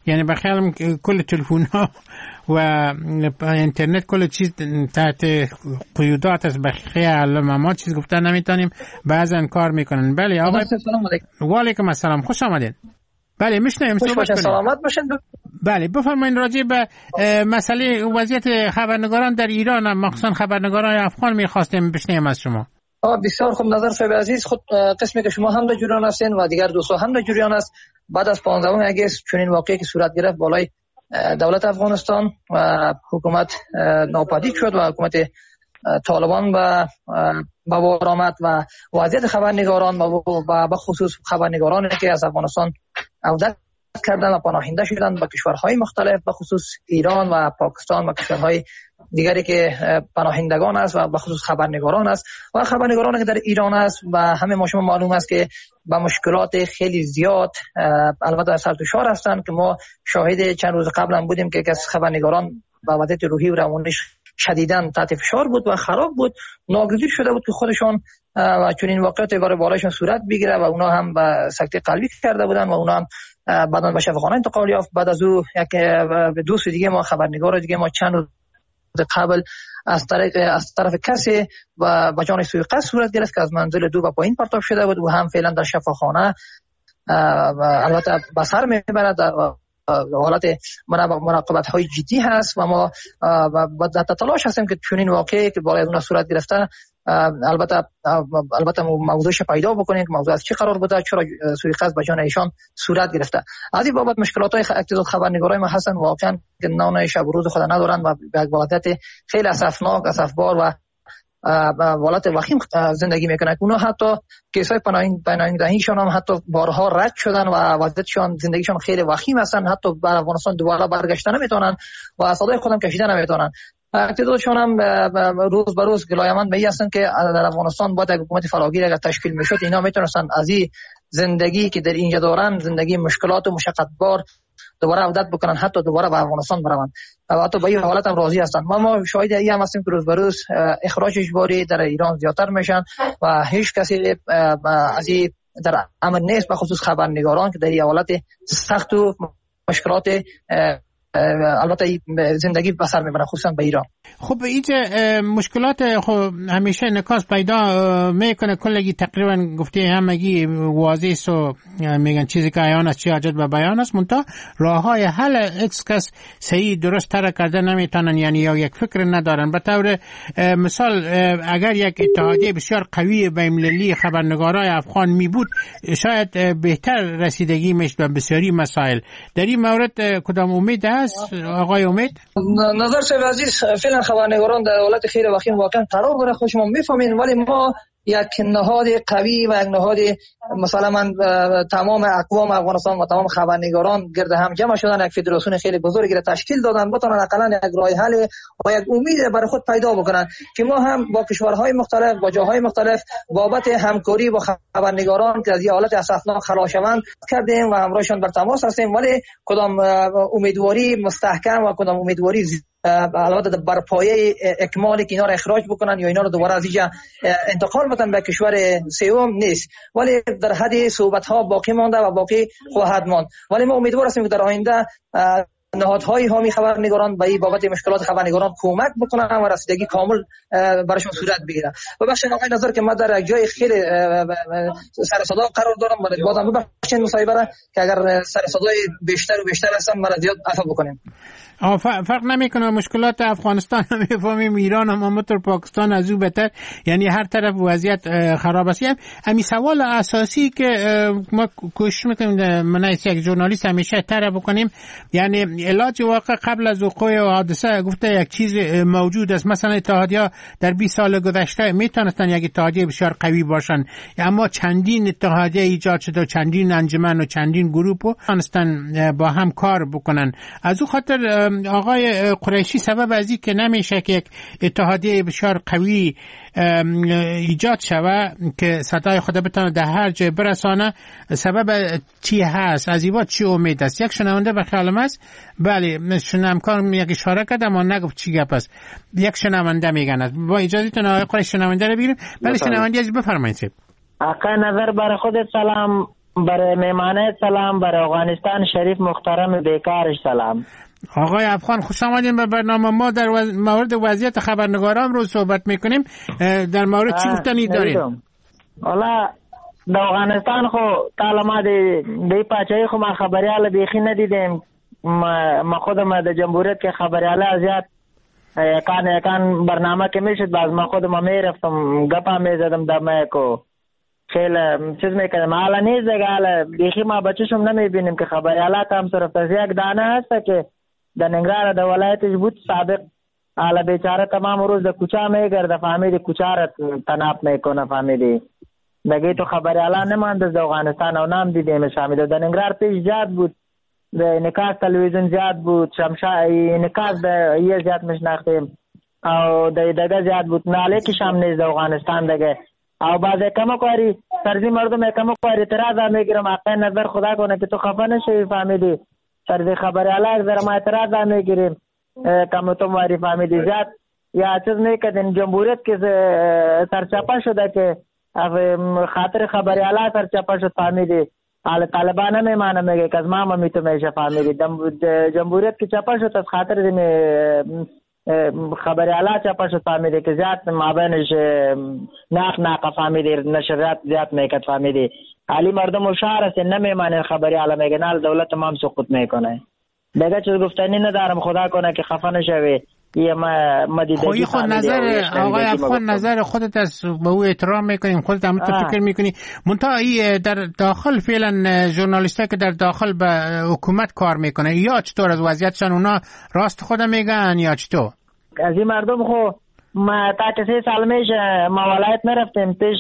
یعنی بخیالم کل تلفون ها و اینترنت کل چیز تحت قیودات است. بخیال ما چیز گفتن نمیتونیم، بعضن کار میکنن. بله آقای و علیکم السلام، خوش آمدید. بله میشنویم، سلامت باشین. بله بفرمایید راجع به مسئله وضعیت خبرنگاران در ایران، مخصوصا خبرنگاران افغان میخواستیم بشنویم از شما. بسیار خوب نظر صاحب عزیز. خود قسمی که شما هم در جریان هستین و دیگر دوستان هم در جریان است. بعد از 15 اگست چنین واقعی که صورت گرفت بالای دولت افغانستان و حکومت ناپدید شد و حکومت طالبان و بار آمد و وضعیت خبرنگاران و به خصوص خبرنگارانی که از افغانستان عودت کردن و پناهنده شدن به کشورهای مختلف، به خصوص ایران و پاکستان و کشورهای دیگری که پناهندگان است و به خصوص خبرنگاران است و خبرنگارانی که در ایران است و همه ما شما معلوم است که با مشکلات خیلی زیاد البته سر دچار هستند که ما شاهد چند روز قبل هم بودیم که یک از خبرنگاران با وضعیت روحی و روانیش شدیداً تحت فشار بود و خراب بود، ناگزیر شده بود که خودشان و چنین واقعیت باره بالایشون صورت بگیره و اونا هم به سکته قلبی کرده بودن و اونا هم بعداً به شفاخانه انتقال یافت. بعد از او یک دوست دیگه ما خبرنگار دیگه ما چند روز قبل از طرف کسی و به جان سوء قصد صورت گرفت که از منزل دو به پایین پرتاب شده بود و هم فعلا در شفاخانه البته به سر میبرد. حالت مراقبت های جدی هست و ما در تلاش هستیم که چنین واقعی که بالای اون صورت گرفته البته موضوعش پیدا بکنیم که موضوع از چه قرار بوده، چرا سوء قصد به جان ایشان صورت گرفته. از این بابت مشکلات های اقتصاد خبرنگارای ما هستن واقعا که نان شب و روز خود ندارن و به یک وضعیت خیلی اسفناک، اسفبار و حالت وخیم زندگی میکنن. اونا حتی کیسای پناهندگیشون هم حتی بارها رد شدن و وضعیتشون زندگیشون خیلی وخیم هستن، حتی به افغانستان دوباره برگشتن نمیتونن و صدای خودم کشیدن نمیتونن. اقتدارشون هم روز به روز گلایمند به این هستن که در افغانستان باید حکومت فراگیر اگر تشکیل میشد اینا میتونستن از این زندگی که در اینجا دارن، زندگی مشکلات و مشقت بار، دوباره عودت بکنن، حتی دوباره به افغانستان بروند و حتی به این حالت هم راضی هستن. ما شاهد این هم هستیم که روز به روز اخراج اجباری در ایران زیادتر میشن و هیچ کسی از این در امر نیست، به خصوص خبرنگاران که در این حالت سخت و مشکلات البته زندگی بسر میبرن خصوصا به ایران. خب اینجا مشکلات خب همیشه نکاس پیدا میکنه. کلگی تقریبا گفته همگی واضح است و میگن چیزی که عیان است چی حاجت به بیان است، منتها راه های حل اکس کس صحیح درست تر کرده نمیتونن، یعنی یا یک فکر ندارن. به طور مثال اگر یک اتحادیه بسیار قوی بین‌المللی خبرنگارای افغان می بود شاید بهتر رسیدگی میشد به بسیاری مسائل. در این مورد کدام امید است آقای امید؟ نظر صاحب عزیز، فعلا خبرنگاران در حالت خیلی وخیم واقعا قرار داره، خود شما میفهمین، ولی ما یک نهاد قوی و یک نهاد مثلا من تمام اقوام افغانستان و تمام خبرنگاران گرد هم جمع شدن، یک فدراسیون خیلی بزرگی را تشکیل دادن، بتونن حداقل یک راه حل و یک امید برای خود پیدا بکنن که ما هم با کشورهای مختلف با جاهای مختلف بابت همکاری با خبرنگاران که از این حالت اسفناک خلاص شوند کردیم و همراهشان بر تماس هستیم، ولی کدام امیدواری مستحکم و کدام امیدواری البته بر پایه اکمالی که اینا را اخراج بکنن یا اینا رو دوباره از اینجا انتقال بدن به کشور سوم نیست، ولی در حد صحبت ها باقی مانده و باقی خواهد ماند. ولی ما امیدوار هستیم که در آینده نهادهای حامی خبرنگاران به این بابت مشکلات خبرنگاران کمک بکنن و رسیدگی کامل براشون صورت بگیره. ببخشید آقای نظر که من در جای خیلی سر صدا قرار دارم، ولی بازم ببخشید مصاحبه را که اگر سر صدای بیشتر و بیشتر هستم مرا زیاد عفو بکنیم. فرق نمیکنه، مشکلات افغانستان هم میفهمیم، ایران هم همونطور، پاکستان از او بهتر، یعنی هر طرف وضعیت خراب است. همین سوال اساسی که ما کوشش میکنیم من یک ژورنالیست همیشه طرح بکنیم، یعنی علاج واقع قبل از وقوع حادثه گفته یک چیز موجود است. مثلا اتحادیه در 20 سال گذشته میتونستن یک اتحادیه بسیار قوی باشن، اما چندین اتحادیه ایجاد شده و چندین انجمن و چندین گروه تونستن با هم کار بکنن. از او خاطر آقای قریشی سبب از این که نمیشه که یک اتحادیه بسیار قوی ایجاد شوه که صدای خود بتونه در هر جای برسانه، سبب چی هست؟ از این چی امید است؟ یک شنونده به خیالم است. بله شنوندم یک اشاره کرد اما نگفت چی گپ است. یک شنونده میگن با اجازهتون آقای قریشی شنونده رو بگیریم. بله شنونده از بفرمایید. آقا نظر برای خودت سلام. برای میمانه سلام، برای افغانستان شریف محترم بیکارش سلام. آقای افغان خوش آمدین به برنامه. ما در مورد وضعیت خبرنگاران رو صحبت میکنیم. در مورد چی گفتنی داریم؟ حالا در افغانستان خو تعلمه دی پاچهی خو ما خبریال بیخی ندیدیم. ما خودم در جمهوریت که خبریال زیاد یکان برنامه که میشد باز ما خودم میرفتم گپا میزدم دمکو خیلی چیز میکردم. حالا نیست دیگه، حالا بیخی ما بچه‌شم نمیبینیم که خبریالات هم صرف از یک دانه هست که در ننگرهار در ولایتش بود سابق. حالا بیچاره تمام روز در کوچه میگرده، فهمیدی کوچه را تناب میکنه، فهمیدی دیگه تو خبریالا نمانده در افغانستان او نام دیدیمش. فهمیدی در ننگرهار پیش زیاد بود، نکاس تلویزیون زیاد بود، نکاس یه زیاد مشناختیم او دیگه زیاد بود. ناله کش هم نیست در افغانستان دیگه. او باز کم کوری سرزی مردم کم کوری اعتراض میگیرم. حق نظر خدا کنه که تو خفه نشی، فهمیدی سرزی خبریالا در ما اعتراض میگیریم کم تو ماری، فهمیدی زیاد یا چیز میکردین. جمهوریت که سرچاپا شده که خاطر خبریالا سرچاپا شد، فهمیدی حال طالبان نمیمانه میگه که از ما میتو میشه، فهمیدی جمهوریت که چاپا شد از خاطر خبریالا چاپا شد، فهمیدی که زیاد مابینش ناق فهمیدی نشریات زیاد میکرد، فهمیدی حالی مردم هوشیار هستن نمیمانه خبریالا میگه نال دولت تمام سقوط میکنه. دیگه چیز گفتنی ندارم، خدا کنه که خفه نشوی. یه ما دیدی خود نظر آقای افغان نظر خودت از به او احترام میکنیم، خودت هم فکر میکنی منتها در داخل فعلا ژورنالیستا که در داخل به حکومت کار میکنه یا چطور از وضعیتشان اونا راست خودم میگن یا چطور؟ از این مردم خو ما تا 3 سال میشه ما ولایت نرفتیم، پیش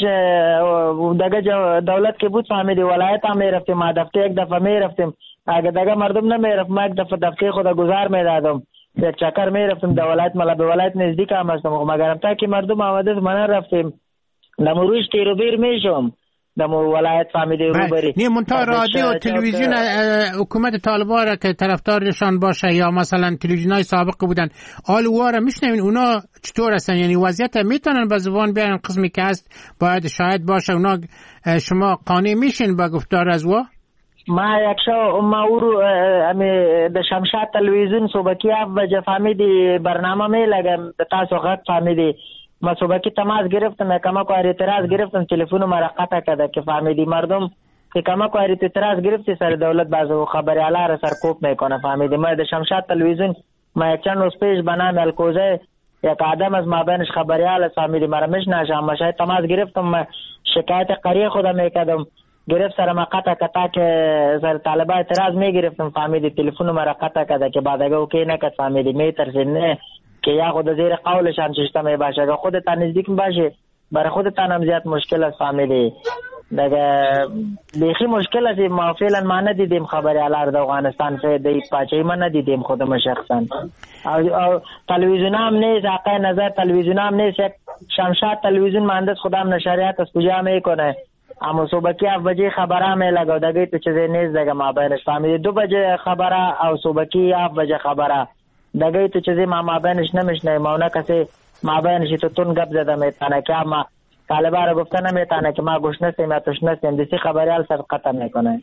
دیگه دولت که بود فهمیدی ولایت هم میرفتیم، ما دفعه یک دفعه میرفتیم. اگه دیگه مردم نمیرفت ما یک دفعه خود گذار میدادم، یک چکر میرفتم در ولایت، ملا به ولایت نزدیک هم هستم مگرم تا که مردم آمده من رفتیم نمروش تیروبیر میشم دمو ولایت فهمیدی رو بری. نه منتها رادیو و تلویزیون حکومت طالبان را که طرفدارشان باشه یا مثلا تلویزیونای سابق بودن آلوا را میشنوین، اونا چطور هستن؟ یعنی وضعیت میتونن به زبان بیارن قسمی که هست باید شاهد باشه، اونا شما قانع میشین با گفتار از وا؟ ما یکشو ما او در شمشاد تلویزیون صبحکی 7 بجه فهمیدی برنامه میلگم تاسو غږ فهمیدی ما صبحکی تماس گرفتم کما کو اعتراض گرفتم تلفن ما را قطع کرده که فهمیدی مردم که کما کو اعتراض گرفتی سر دولت بازو خبریالا را سرکوب میکنه، فهمیدی ما در شمشاد تلویزیون ما یک چند روز پیش بنام الکوزه یک آدم از مابینش خبریال فهمیدی مرا میشناسم، ما شاید تماس گرفتم شکایت قریه خودم میکردم گرفت سر ما قطع کتا که سر طالبا اعتراض میگرفتم، فهمیدی تلفن مرا قطع کده که بعدگه اوکی نکد، فهمیدی میترسید نه که یا خود زیر قولشان چشتمه باشه اگه خودتان نزدیک باشه برای خودتان هم زیاد مشکل است، فهمیدی دیگه بیخی مشکل است. ما فعلا ما ندیدیم خبریالا در افغانستان فعلا پاچهی ما ندیدیم خودم شخصا، او تلویزیون هم نیست، حق نظر تلویزیون هم نیست، یک شمشاد تلویزیون مهندس خودم نشریات از کجا میکنه، اما صبحکی 7 بجه خبره میلگه دیگه تو چیزی نیست دیگه ما بینش، فهمیدی 2 بجه خبره او صبحکی 7 بجه خبره دیگه تو چیزی ما بینش نمیشنه، ما اونا کسی ما بینش تو تون گپ زده میتانه که ما طالبا را گفته نمیتانه که ما گوش نستیم یا توش نستیم، دیسی خبریال سر قطع میکنه.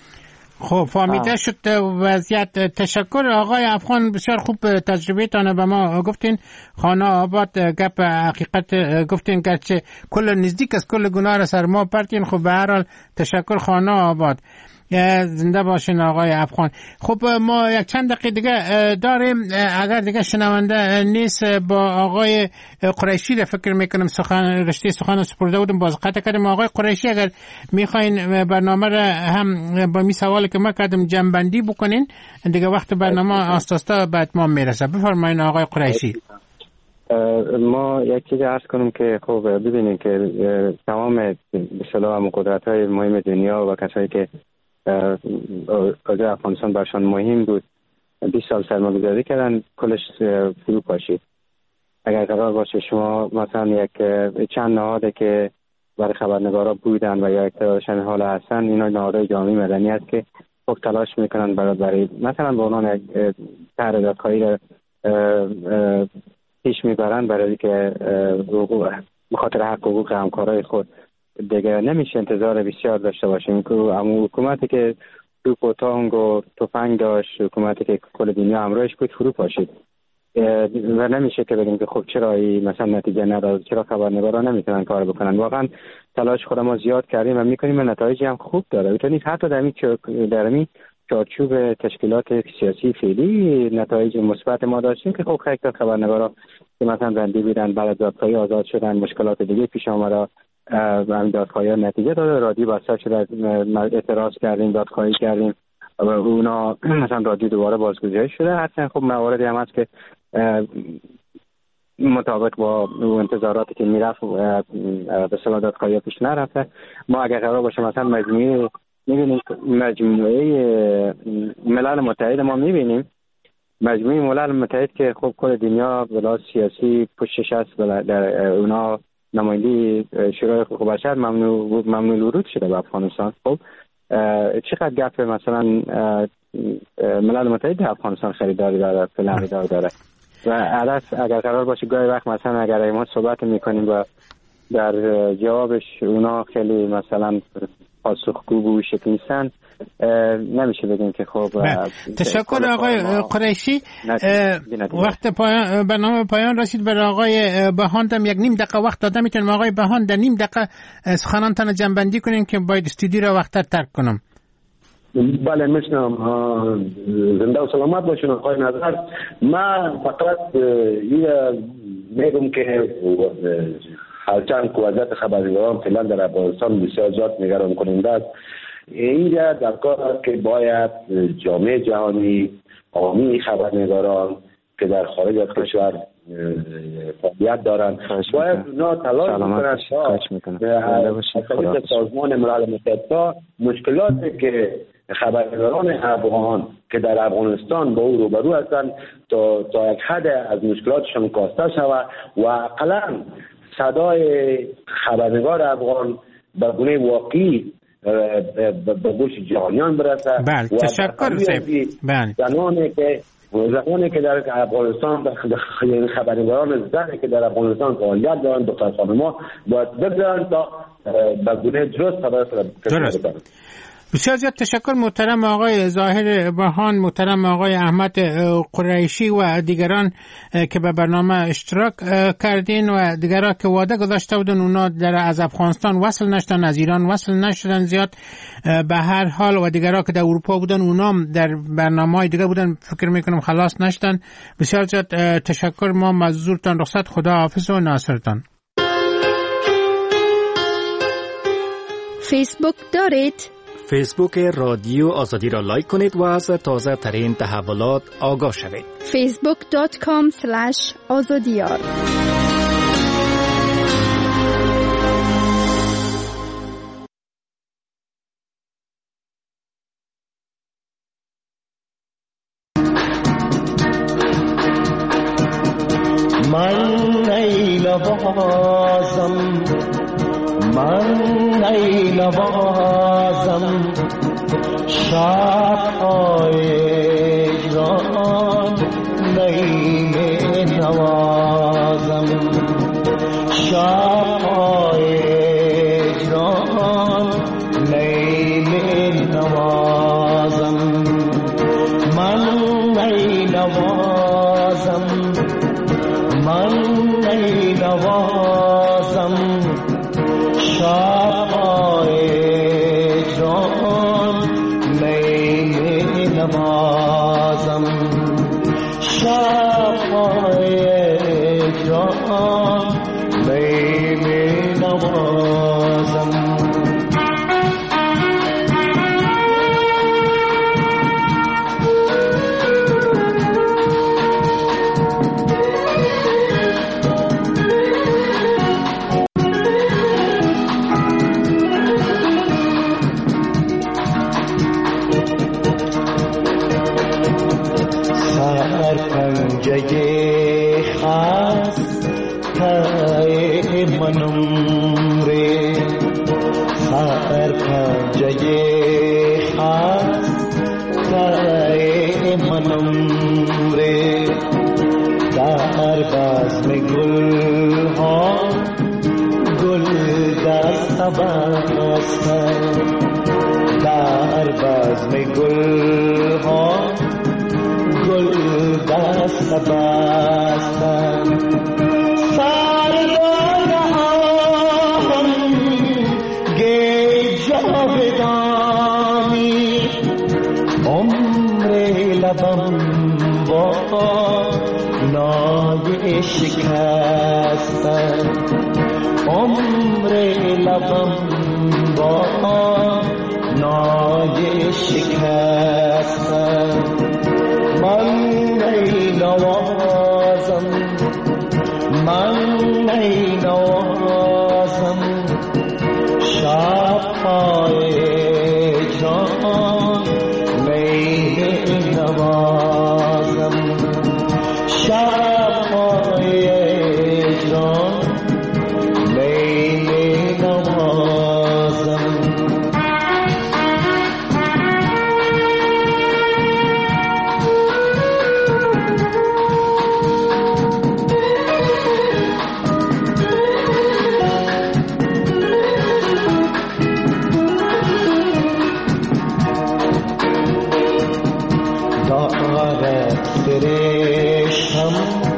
خب فهمیده شد وضعیت. تشکر آقای افغان، بسیار خوب تجربه تانه به ما گفتین. خانه آباد گپ حقیقت گفتین گرچه کل نزدیک از کل گناه را سر ما پرتین. خب به هر حال تشکر خانه آباد، زنده باشین آقای افغان. خب ما یک چند دقیقه دیگه داریم، اگر دیگه شنونده نیست با آقای قریشی را فکر میکنم رشته سخن سپرده بودم باز قطع کردم. آقای قریشی اگر میخواین برنامه را هم با می سوالی که ما کردم جنبندی بکنین دیگه وقت برنامه آستاستا به اتمام میرسه. بفرمایین آقای قریشی. ما یک چیز عرض کنم که خب ببینید که تمام به اصطلاح قدرت‌های مهم دنیا و کسایی که اوضاع افغانستان برشان مهم بود 20 سال سرمایه‌گذاری کردن کلش فرو پاشید. اگر قرار باشه شما مثلا یک چند نهاده که برای خبرنگارا بودن و یا اقتدارشان حال هستن، اینا نهادهای جامعه مدنی است که خب تلاش میکنن برای مثلا به عنوان یک طرح دادخواهی را پیش میبرن برای که به خاطر حق حقوق همکارای خود دیگه نمیشه انتظار بسیار داشته باشیم که اما حکومتی که توپ و تانگ و تفنگ داشت، حکومتی که کل دنیا همراهش بود فرو پاشید و نمیشه که بگیم که خب چرا مثلا نتیجه نداد، چرا خبرنگاران نمیتونن کار بکنن. واقعا تلاش خود ما زیاد کردیم و میکنیم و نتایجی هم خوب داره. بتونید حتی در این چارچوب تشکیلات سیاسی فعلی نتایج مثبت ما داشتیم که خب خیلی خبرنگارا که مثلا بندی بودن بعد دادخواهی آزاد شدن، مشکلات دیگه پیش آمد، همین دادخواهی نتیجه داده، رادیو بسته شده، اعتراض کردیم، دادخواهی کردیم و اونا مثلا رادیو دوباره بازگشایی شده. حتی خب مواردی هم هست که مطابق با انتظاراتی که میرفت به صلاح دادخواهی پیش نرفته. ما اگر قرار باشه مثلا مجموعه ملل متحد ما میبینیم، مجموعه ملل متحد که خب کل دنیا بلا سیاسی پشتش هست، در اونا نمایندگی شورای حقوق بشر ممنوع ورود شده به افغانستان. خب چقدر گپ مثلا ملل متحد افغانستان خریداری داره، فلان داره و عرض اگر قرار باشه گاهی وقت مثلا اگر ما صحبت میکنیم و در جوابش اونا خیلی مثلا پاسخگو و شکل نیستن، نمیشه بگیم که خب. تشکر آقای قریشی. وقت برنامه پایان رسید. برای آقای بهاند هم 1.5 دقیقه وقت دادم. میتونم آقای بهاند در 0.5 دقیقه سخنانتان جنبندی کنین که باید استودیو را وقت ترک کنم. بله میشنم. زنده و سلامت باشین آقای نظر. من فقط میگم که هرچند که وضعیت خبرنگاران فعلا در افغانستان بسیار زیاد نگران کننده است، اینجا در کار است که باید جامعه جهانی، عامی خبرنگاران که در خارج از کشور فعالیت دارند باید اونا تلاش کنند تا سازمان ملل متحد مشکلاتی که خبرنگاران افغان که در افغانستان با او روبرو هستند تا یک حد از مشکلاتشان کاسته شود و اقلا صدای خبرنگار افغان به گونه واقعی به گوش جهانیان برسه. بله تشکر زمانی که در افغانستان خبرنگاران زنی که در افغانستان فعالیت دارند دختر خانم‌ها باید بگذارند تا به گونه درست خبر کنند. بسیار زیاد تشکر محترم آقای ظاهر بهاند، محترم آقای احمد قریشی و دیگران که به برنامه اشتراک کردین و دیگران که وعده گذاشته بودن اونا از افغانستان وصل نشدن، از ایران وصل نشدن زیاد. به هر حال و دیگران که در اروپا بودن اونا در برنامه‌های دیگه بودن، فکر میکنم خلاص نشدن. بسیار زیاد تشکر. ما مزدورتان رخصت، خدا حافظ و ناصرتان. فیسبوک دارید؟ فیسبوک رادیو آزادی را لایک کنید و از تازه ترین تحولات آگاه شوید. facebook.com/azadiyar. من ای نوازم شب‌های اجران نیم نوازم شب‌های اجران نیم نوازم من ای نوازم من ای نوازم شب‌های جان می نوازم شب‌های جان می نوازم منم ره سر پنجه خاص تای منم ره در بزم گل ها گل دست بستم در بزم گل ها گل دست بستم سرگاه هم گی جاودانی عمر لبم با نای شکستم عمر لبم با نای شکستم من ای نوازم من ای نوازم شب‌های جان می نوازم شب‌های جان می نوازم دارد سرشم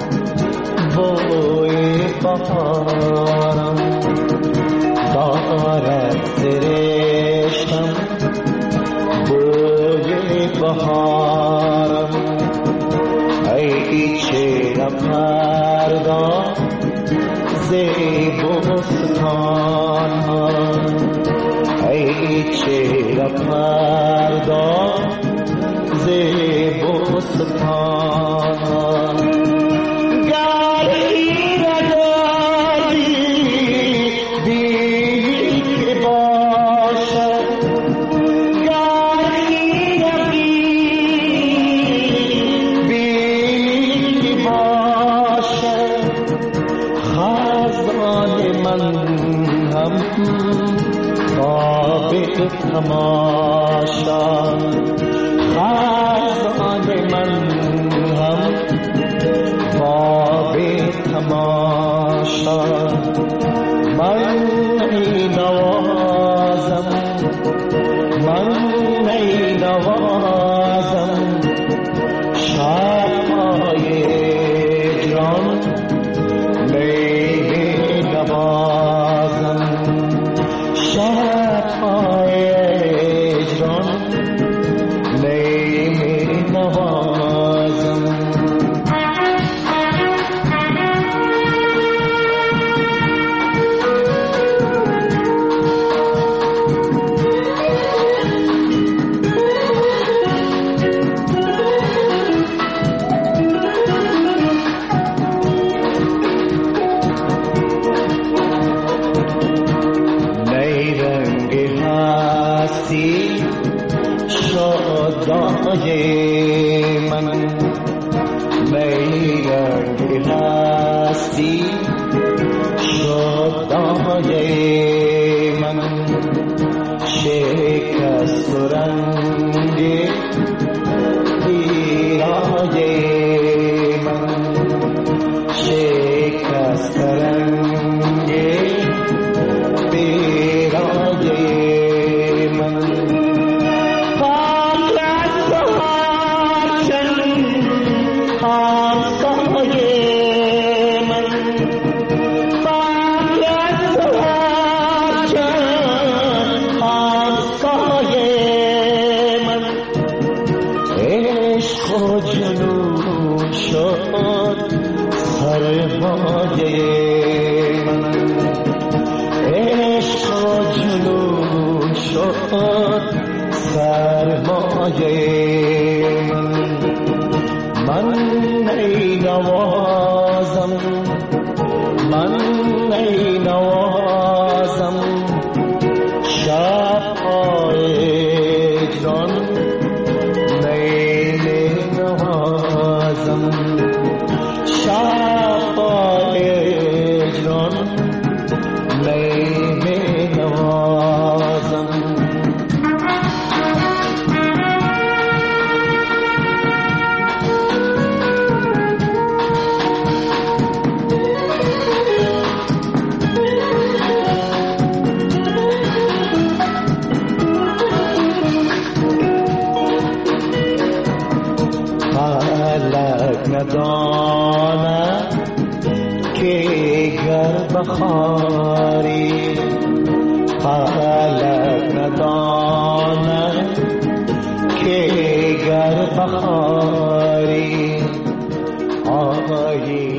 بوی بهارم دارد سرشم بوی بهارم ای چهره پردا زیبستان ها ای چهره پردا زیبستان ها گری نداری بیلی که باشد گری نداری بیلی که باشد خزان من هم خواب تماشا خزان من هم خواب تماشا من ای نوازم من ای نوازم شب‌های جان می نوازم شب‌های جان می نوازم نیرنگ هستی شادای من نیرنگ هستی شادای من شکست و رنگ پیرای من شکست رنگ پیرای من سرمایه من ای نوازم من ای نوازم شب‌های جان می نوازم شب‌های جان می نوازم که گر بخاری خلق ندانند که گر بخاری آیی